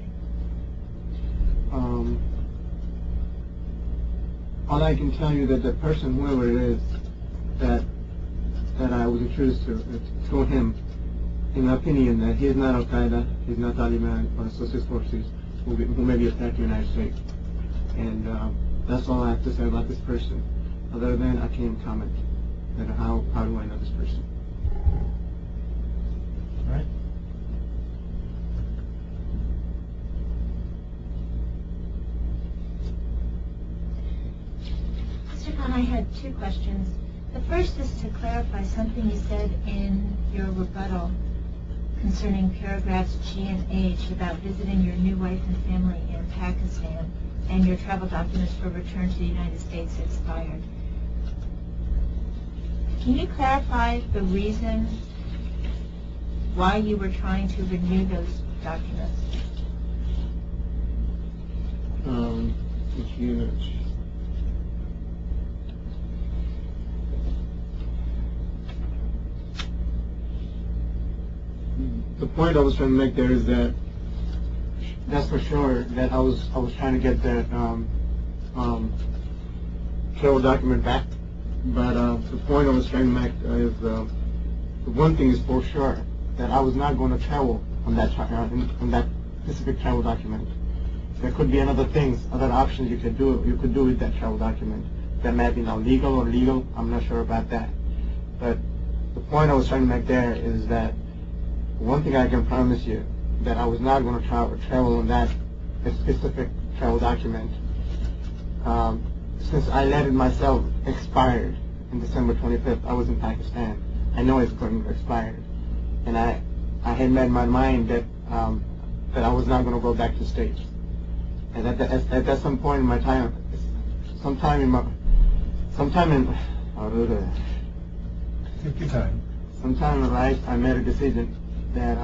All I can tell you that the person, whoever it is, that I was introduced to, told him, in my opinion, that he is not Al-Qaeda, he's not Taliban or associated forces who may be attacking the United States. And that's all I have to say about this person. Other than I can't comment. And how do I know this person? All right. Mr. Khan, I had two questions. The first is to clarify something you said in your rebuttal concerning paragraphs G and H about visiting your new wife and family in Pakistan and your travel documents for return to the United States expired. Can you clarify the reason why you were trying to renew those documents? The point I was trying to make there is that that's for sure that I was trying to get that travel document back. But the point I was trying to make is the one thing is for sure that I was not going to travel on that specific travel document. There could be other things, other options you could do with that travel document that might be now legal or legal. I'm not sure about that. But the point I was trying to make there is that one thing I can promise you, that I was not going to travel on that specific travel document. Since I let it myself expired in December 25th, I was in Pakistan. I know it's going to expire. And I had made my mind that I was not going to go back to the States. And at some point in my time, sometime in life, I made a decision that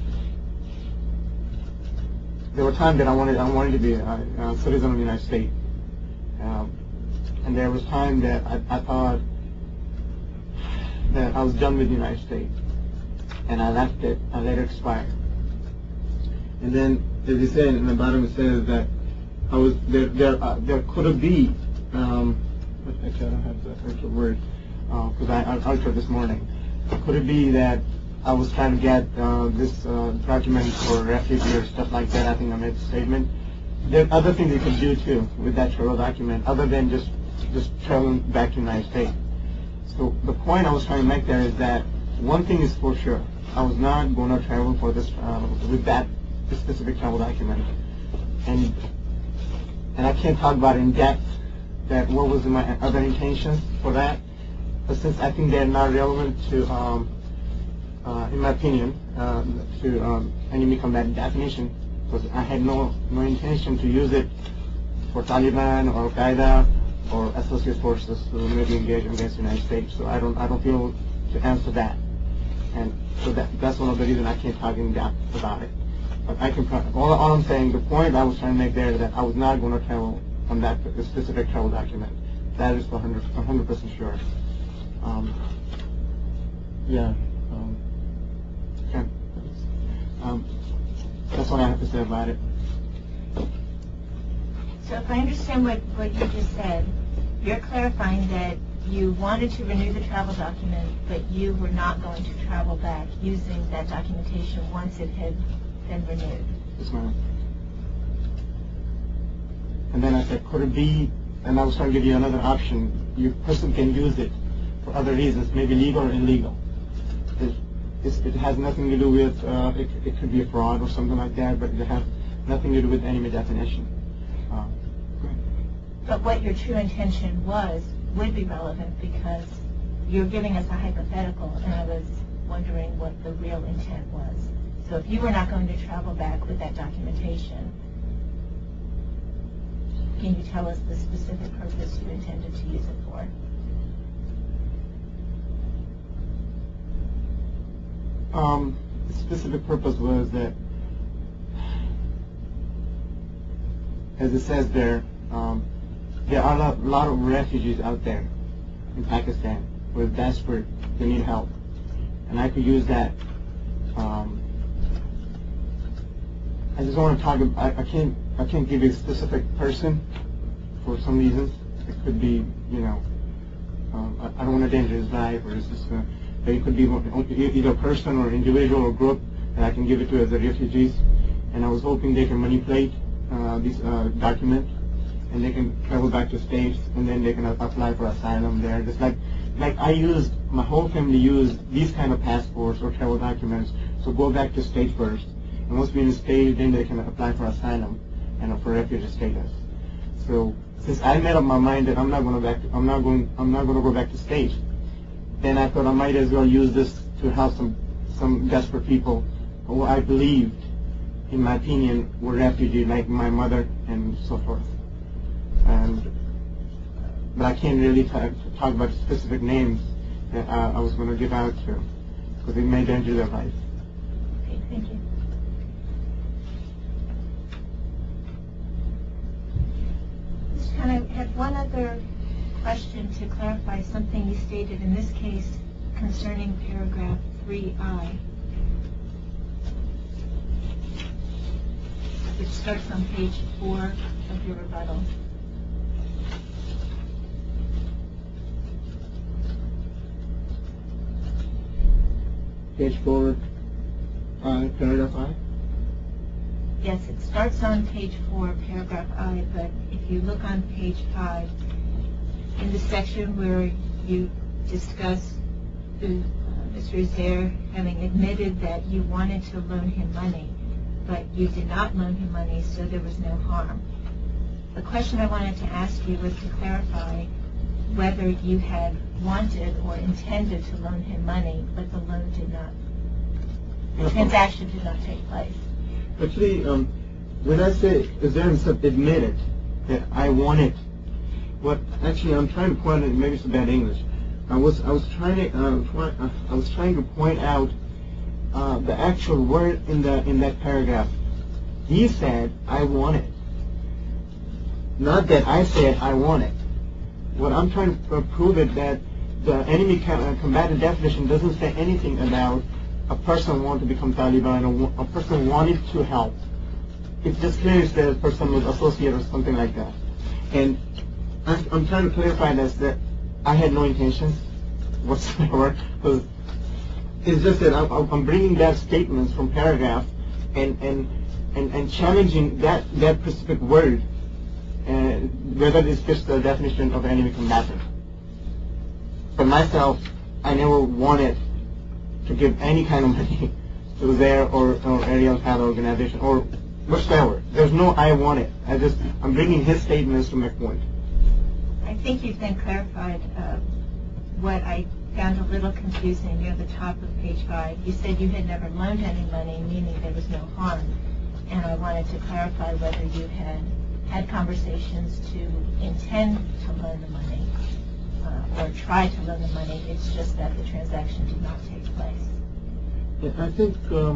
there were times that I wanted to be a citizen of the United States, and there was time that I thought that I was done with the United States, and I left it. I let it expire. And then, as you said in the bottom, it says that I was there could have been. Actually, I don't have the actual word because I altered this morning. Could it be that I was trying to get this document for refugee or stuff like that? I think I made the statement. There are other things you can do too with that travel document, other than just traveling back to the United States. So the point I was trying to make there is that one thing is for sure: I was not going to travel for this with that specific travel document, and I can't talk about it in depth that what was my other intentions for that. But since I think they're not relevant to, in my opinion, to enemy combatant definition, because I had no intention to use it for Taliban or Al-Qaeda or associate forces who may be engaged against the United States. So I don't feel to answer that. And so that's one of the reasons I can't talk in depth about it. But I can, all I'm saying, the point I was trying to make there is that I was not going to travel on that specific travel document. That is 100% sure. That's what I have to say about it. So if I understand what you just said, you're clarifying that you wanted to renew the travel document, but you were not going to travel back using that documentation once it had been renewed. Yes, ma'am. And then I said, could it be, and I was trying to give you another option, your person can use it for other reasons, maybe legal or illegal. It has nothing to do with, it could be a fraud or something like that, but it has nothing to do with enemy definition. But what your true intention was would be relevant because you're giving us a hypothetical, and I was wondering what the real intent was. So if you were not going to travel back with that documentation, can you tell us the specific purpose you intended to use it for? The specific purpose was that, as it says there are a lot of refugees out there in Pakistan who are desperate, they need help. And I could use that. I just want to talk about, I can't give you a specific person for some reasons. It could be, I don't want to endanger his life, or it's just, it could be either a person or individual or group that I can give it to as the refugees. And I was hoping they can manipulate this document, and they can travel back to States, and then they can apply for asylum there. Just like my whole family used these kind of passports or travel documents, so go back to States first. And once we're in the States, then they can apply for asylum and for refugee status. So since I made up my mind that I'm not going to go back to States, then I thought I might as well use this to help some desperate people who I believed, in my opinion, were refugees, like my mother and so forth. But I can't really talk about specific names that I was going to give out to, because it may endanger their life. Okay, thank you. Just kind of had one other question to clarify something you stated in this case concerning paragraph 3I, which starts on page 4 of your rebuttal. Page 4, paragraph I? Yes, it starts on page 4, paragraph I, but if you look on page 5, in the section where you discuss Mr. Uzair having admitted that you wanted to loan him money, but you did not loan him money, so there was no harm. The question I wanted to ask you was to clarify whether you had wanted or intended to loan him money, but the loan did not, the transaction did not take place. Actually, when I say Uzair admitted that I wanted, actually I'm trying to point out, maybe it's bad English. I was trying to point out the actual word in that paragraph. He said I want it, not that I said I want it. What I'm trying to prove is that the enemy combatant definition doesn't say anything about a person wanting to become Taliban or a person wanted to help. It just clearly says a person was associated or something like that. And I'm trying to clarify this, that I had no intentions whatsoever, because it's just that I'm bringing back statements from paragraph and challenging that specific word, whether it fits the definition of enemy combatant. For myself, I never wanted to give any kind of money to Uzair or any Al-Qaeda organization or whatsoever. There's no I want it. I'm bringing his statements to my point. think you've then clarified what I found a little confusing near the top of page 5. You said you had never loaned any money, meaning there was no harm. And I wanted to clarify whether you had conversations to intend to loan the money or try to loan the money. It's just that the transaction did not take place. Yeah, I think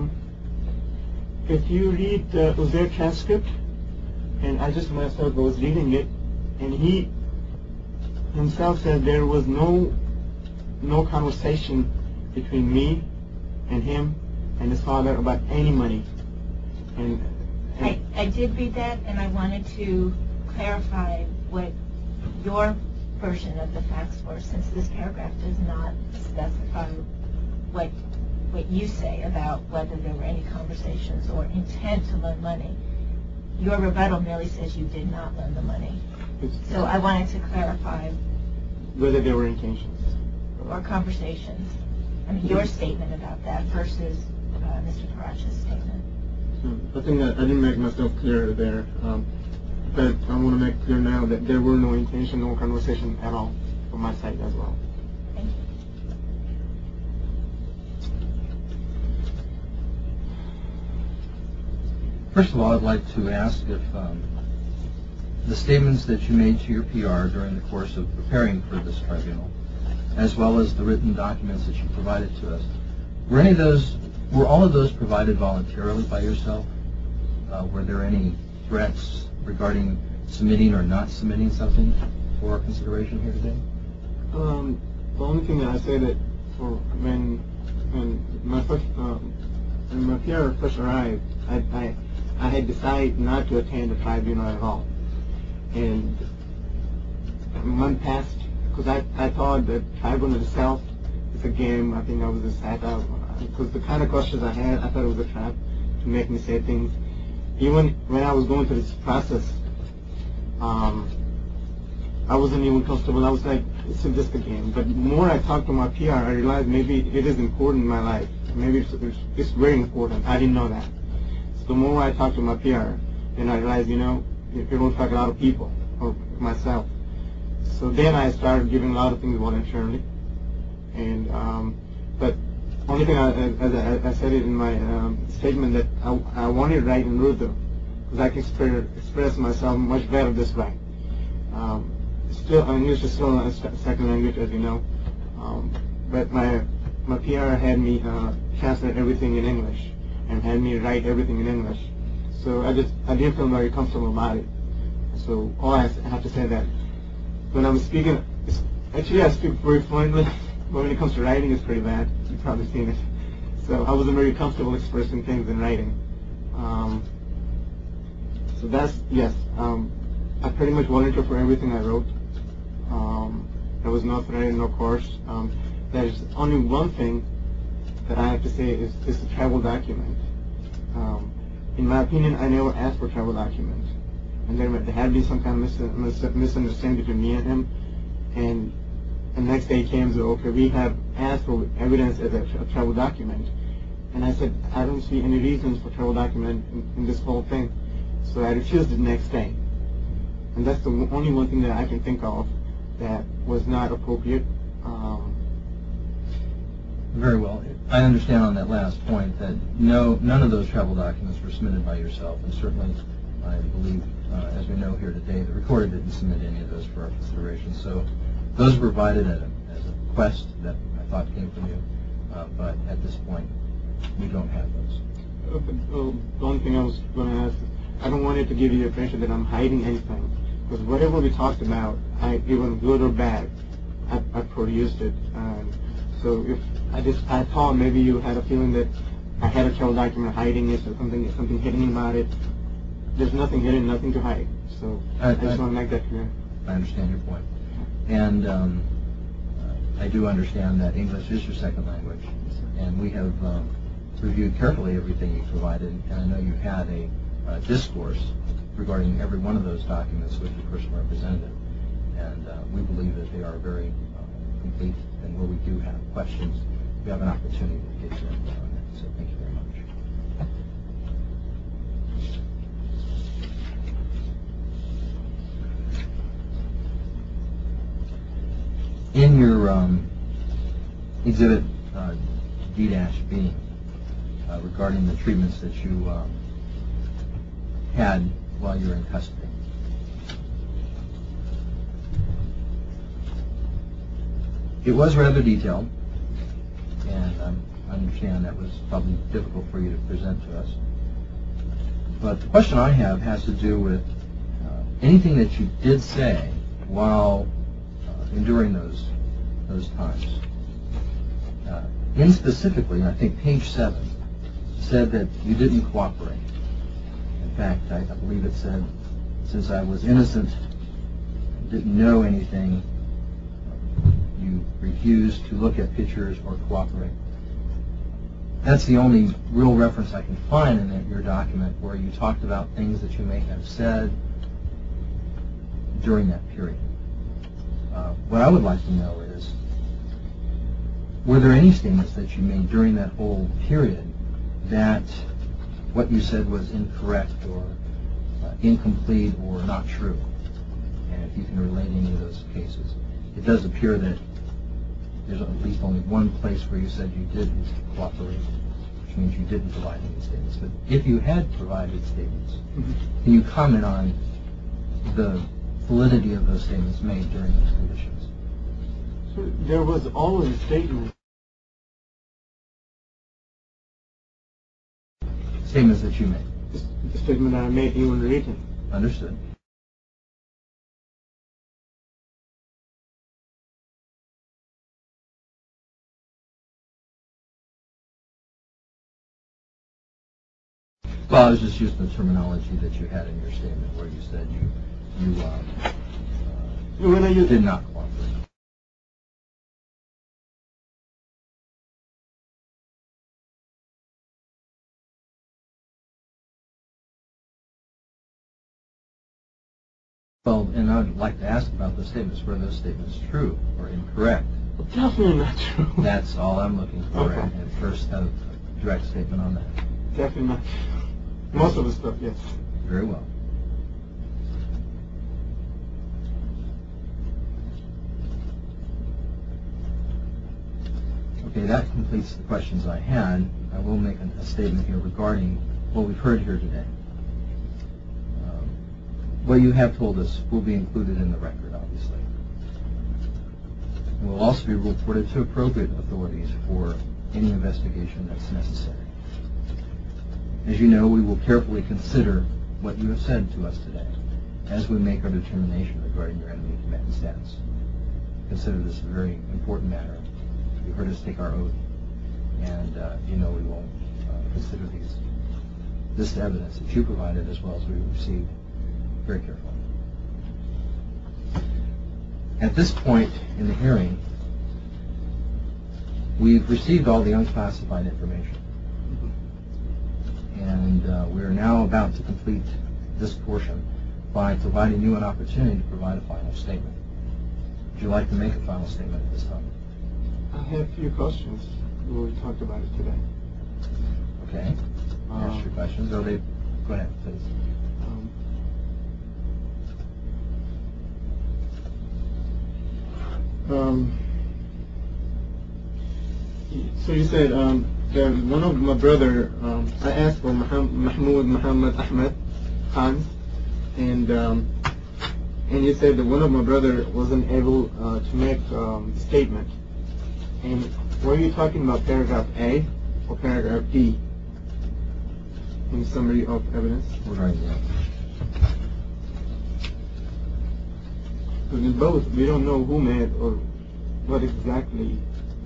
if you read their transcript, and I just myself was reading it, and he himself said there was no conversation between me and him and his father about any money. And I did read that, and I wanted to clarify what your version of the facts were, since this paragraph does not specify what you say about whether there were any conversations or intent to loan money. Your rebuttal merely says you did not loan the money. So I wanted to clarify whether there were intentions or conversations. I mean, your statement about that versus Mr. Parach's statement. I think that I didn't make myself clear there, but I want to make clear now that there were no intention, no conversation at all from my side as well. Thank you. First of all, I'd like to ask if the statements that you made to your PR during the course of preparing for this tribunal, as well as the written documents that you provided to us, were all of those provided voluntarily by yourself? Were there any threats regarding submitting or not submitting something for our consideration here today? The only thing that I say that when my PR first arrived, I had decided not to attend the tribunal at all. And a month passed, because I thought that tribunal itself is a game. I think I was just sad because the kind of questions I had, I thought it was a trap to make me say things. Even when I was going through this process, I wasn't even comfortable. I was like, it's just a game. But the more I talked to my PR, I realized maybe it is important in my life. Maybe it's very important. I didn't know that. So the more I talked to my PR, then I realized, it will affect a lot of people, or myself. So then I started giving a lot of things voluntarily. And but only thing, as I said it in my statement, that I wanted to write in Urdu, because I can express myself much better this way. Still, English is still a second language, as you know. But my PR had me translate everything in English and had me write everything in English. So I didn't feel very comfortable about it. So all I have to say that when I'm speaking, actually I speak very fluently, but when it comes to writing, it's pretty bad. You've probably seen it. So I wasn't very comfortable expressing things in writing. So that's, yes, I pretty much volunteered for everything I wrote. There was no threat, no course. There's only one thing that I have to say is the travel document. In my opinion, I never asked for a travel document. And there had been some kind of misunderstanding between me and him. And the next day came, so, okay, we have asked for evidence as a travel document. And I said, I don't see any reasons for travel document in this whole thing. So I refused the next day. And that's the only one thing that I can think of that was not appropriate. Very well. I understand on that last point that none of those travel documents were submitted by yourself, and certainly I believe, as we know here today, the recorder didn't submit any of those for our consideration. So those were provided as a request that I thought came from you, but at this point, we don't have those. The only thing I was going to ask is, I don't want it to give you the impression that I'm hiding anything, because whatever we talked about, even good or bad, I produced it. So if I thought maybe you had a feeling that I had a travel document hiding it or something hidden about it. There's nothing hidden, nothing to hide. So I just want to make that clear. I understand your point. And I do understand that English is your second language, and we have reviewed carefully everything you provided, and I know you had a discourse regarding every one of those documents with your personal representative, and we believe that they are very complete, and where we do have questions, we have an opportunity to get your input on that. So thank you very much. In your exhibit D-B, regarding the treatments that you had while you were in custody, it was rather detailed, and I understand that was probably difficult for you to present to us. But the question I have has to do with anything that you did say while enduring those times. Specifically, I think page 7 said that you didn't cooperate. In fact, I believe it said, since I was innocent, didn't know anything, you refused to look at pictures or cooperate. That's the only real reference I can find in your document where you talked about things that you may have said during that period. What I would like to know is, were there any statements that you made during that whole period that what you said was incorrect or incomplete or not true? And if you can relate any of those cases. It does appear that there's at least only one place where you said you didn't cooperate, which means you didn't provide any statements. But if you had provided statements, can you comment on the validity of those statements made during those conditions? So there was always a statement. Statements that you made. The statement I made even written. Understood. Well, I was just using the terminology that you had in your statement where you said you did not cooperate. Well, and I'd like to ask about those statements. Were those statements true or incorrect? Definitely not true. That's all I'm looking for. Okay. And first, have a direct statement on that. Definitely not true. Most of the stuff, yes. Very well. Okay, that completes the questions I had. I will make a statement here regarding what we've heard here today. What you have told us will be included in the record, obviously. It will also be reported to appropriate authorities for any investigation that's necessary. As you know, we will carefully consider what you have said to us today as we make our determination regarding your enemy combatant status. Consider this a very important matter. You heard us take our oath, and you know we will consider this evidence that you provided as well as we received very carefully. At this point in the hearing, we've received all the unclassified information. And we are now about to complete this portion by providing you an opportunity to provide a final statement. Would you like to make a final statement at this time? I have a few questions. We talked about it today. Okay. Ask your questions. Go ahead, please. So you said that one of my brother, I asked for Mahmoud Muhammad Ahmed Khan, and you said that one of my brother wasn't able to make a statement. And were you talking about paragraph A or paragraph B in the summary of evidence? Regarding that. Because in both, we don't know who made or what exactly.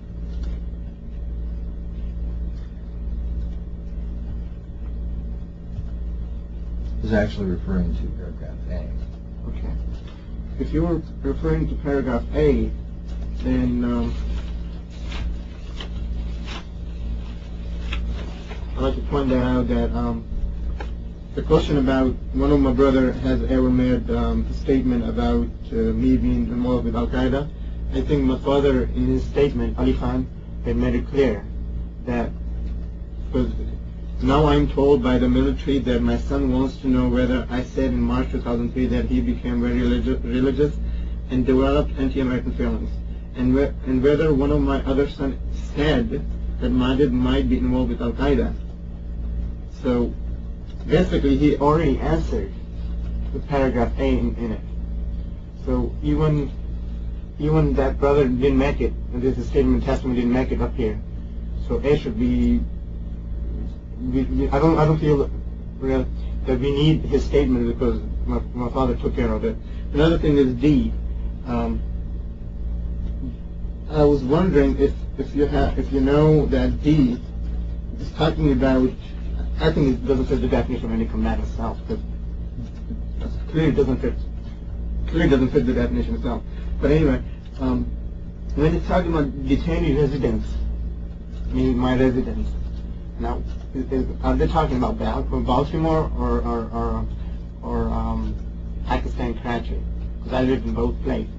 Is actually referring to paragraph A. Okay. If you were referring to paragraph A, then I'd like to point that out that the question about one of my brother has ever made a statement about me being involved with Al-Qaeda. I think my father, in his statement, Ali Khan, had made it clear that, because now I'm told by the military that my son wants to know whether I said in March 2003 that he became very religious and developed anti-American feelings. and whether one of my other sons said that Majid might be involved with Al-Qaeda. So basically he already answered the paragraph A in it. So even that brother didn't make it, and this statement testimony didn't make it up here. So A should be. I don't feel that we need his statement because my father took care of it. Another thing is D. I was wondering if you know that D is talking about. I think it doesn't fit the definition of any combatant itself. Because clearly doesn't fit the definition itself. But anyway, when it's talking about detainee residence, meaning my residence. Now, are they talking about Baltimore or Pakistan, Karachi? Because I lived in both places.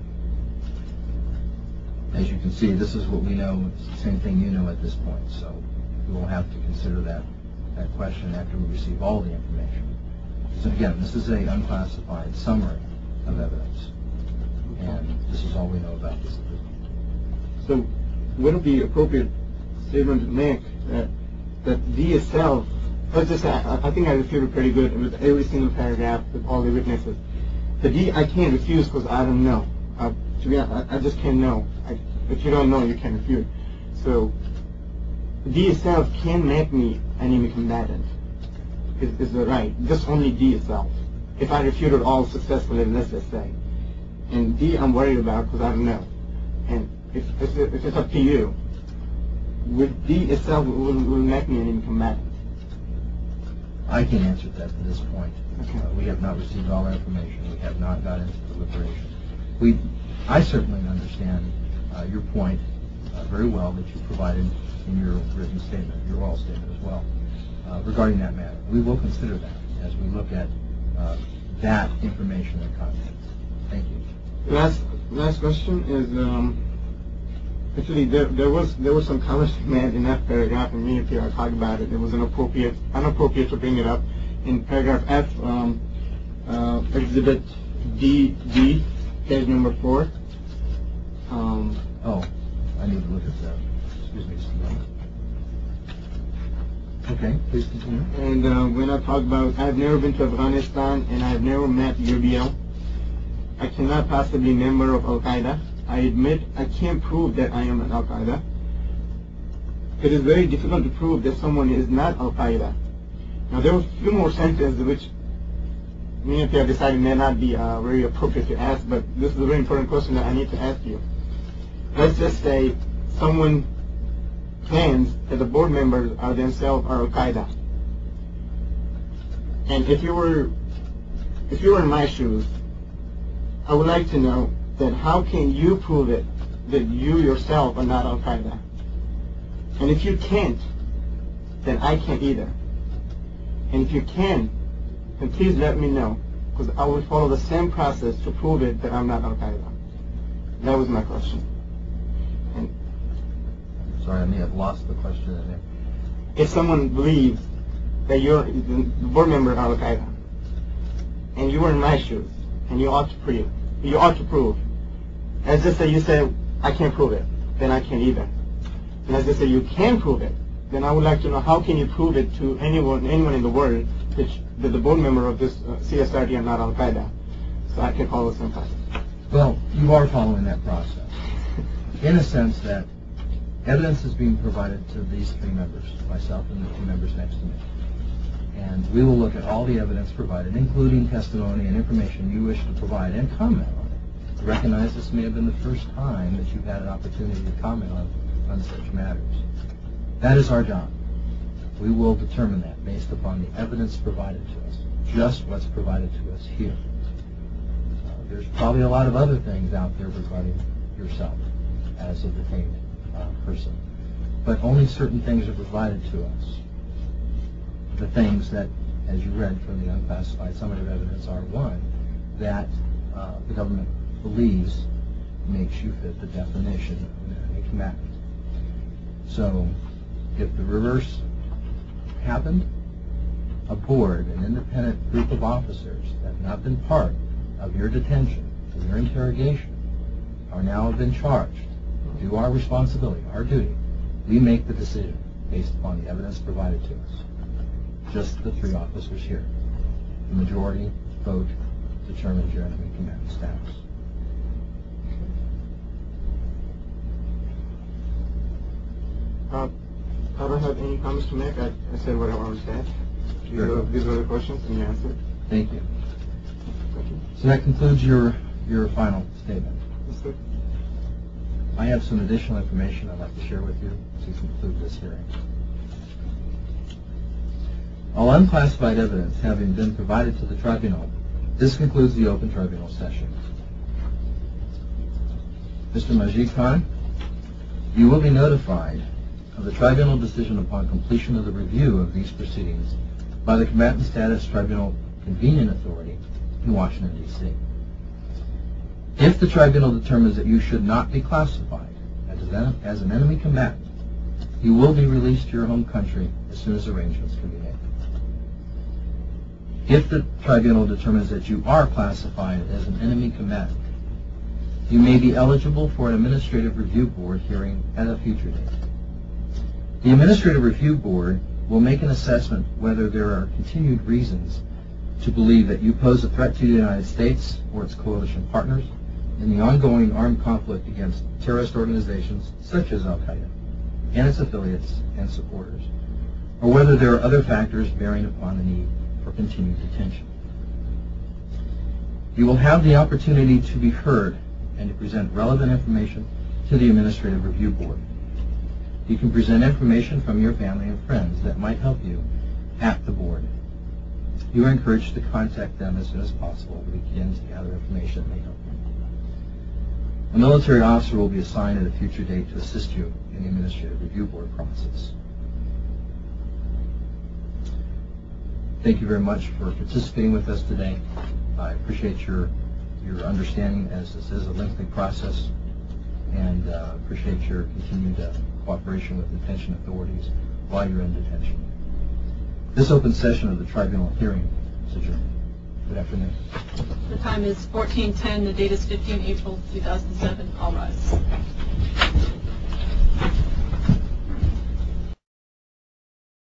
As you can see, this is what we know. It's the same thing you know at this point. So we will have to consider that question after we receive all the information. So again, this is an unclassified summary of evidence, and this is all we know about this. So would it be appropriate statement to make that D itself, let's just say, I think I refuted pretty good with every single paragraph with all the witnesses. The D I can't refuse because I don't know. To be honest, I just can't know. If you don't know, you can't refute. So D itself can make me enemy combatant. Is that right? Just only D itself. If I refute it all successfully, let's just say. And D I'm worried about because I don't know. And if it's up to you, would D itself will make me enemy combatant? I can answer that at this point. Okay. We have not received all our information. We have not got into deliberation. I certainly understand your point very well that you provided in your written statement, your oral statement as well, regarding that matter. We will consider that as we look at that information and content. Thank you. Last question is actually there was some comments made in that paragraph, and me and Pierre talked about it. It was inappropriate to bring it up in paragraph F, exhibit D, page number 4. I need to look at that. Excuse me just a moment. Okay, please continue. And when I talk about I've never been to Afghanistan and I've never met UBL, I cannot possibly be a member of Al-Qaeda. I admit I can't prove that I am an Al-Qaeda. It is very difficult to prove that someone is not Al-Qaeda. Now there were a few more sentences which me and Pierre decided may not be very appropriate to ask, but this is a very important question that I need to ask you. Let's just say someone claims that the board members are themselves Al-Qaeda. And if you were in my shoes, I would like to know that how can you prove it that you yourself are not Al-Qaeda? And if you can't, then I can't either. And if you can, then please let me know, because I will follow the same process to prove it that I'm not Al-Qaeda. That was my question. And Sorry, I may have lost the question in there. if someone believes that you're the board member of Al-Qaeda, and you were in my shoes, and you ought to prove, let's just say you say, I can't prove it, then I can't either. And let's just say you can prove it, then I would like to know how can you prove it to anyone in the world that the board member of this CSRD are not Al-Qaeda, so I can follow the same process. Well, you are following that process in a sense that evidence is being provided to these 3 members, myself and the 2 members next to me. And we will look at all the evidence provided, including testimony and information you wish to provide and comment on it. Recognize this may have been the first time that you've had an opportunity to comment on such matters. That is our job. We will determine that based upon the evidence provided to us, just what's provided to us here. There's probably a lot of other things out there regarding yourself as a detained person, but only certain things are provided to us. The things that, as you read from the unclassified summative evidence, are one that the government believes makes you fit the definition of an enemy combatant. So, if the reverse happened, a board, an independent group of officers that have not been part of your detention, of your interrogation, are now been charged do our responsibility, our duty, we make the decision based upon the evidence provided to us. Just the 3 officers here. The majority vote determines your enemy combatant status. I don't have any comments to make. I said what I wanted to say. These were the questions, and you answered. Thank you. Thank you. So that concludes your final statement. Yes, sir. I have some additional information I'd like to share with you to conclude this hearing. All unclassified evidence having been provided to the tribunal, this concludes the open tribunal session. Mr. Majid Khan, you will be notified of the tribunal decision upon completion of the review of these proceedings by the Combatant Status Tribunal Convening Authority in Washington, D.C. If the tribunal determines that you should not be classified as an enemy combatant, you will be released to your home country as soon as arrangements can be made. If the tribunal determines that you are classified as an enemy combatant, you may be eligible for an administrative review board hearing at a future date. The Administrative Review Board will make an assessment whether there are continued reasons to believe that you pose a threat to the United States or its coalition partners in the ongoing armed conflict against terrorist organizations such as Al-Qaeda and its affiliates and supporters, or whether there are other factors bearing upon the need for continued detention. You will have the opportunity to be heard and to present relevant information to the Administrative Review Board. You can present information from your family and friends that might help you at the board. You are encouraged to contact them as soon as possible to begin to gather information that may help you. A military officer will be assigned at a future date to assist you in the Administrative Review Board process. Thank you very much for participating with us today. I appreciate your understanding as this is a lengthy process, and appreciate your continued cooperation with detention authorities while you're in detention. This open session of the tribunal hearing is adjourned. Good afternoon. The time is 14:10. The date is 15 April 2007. All rise.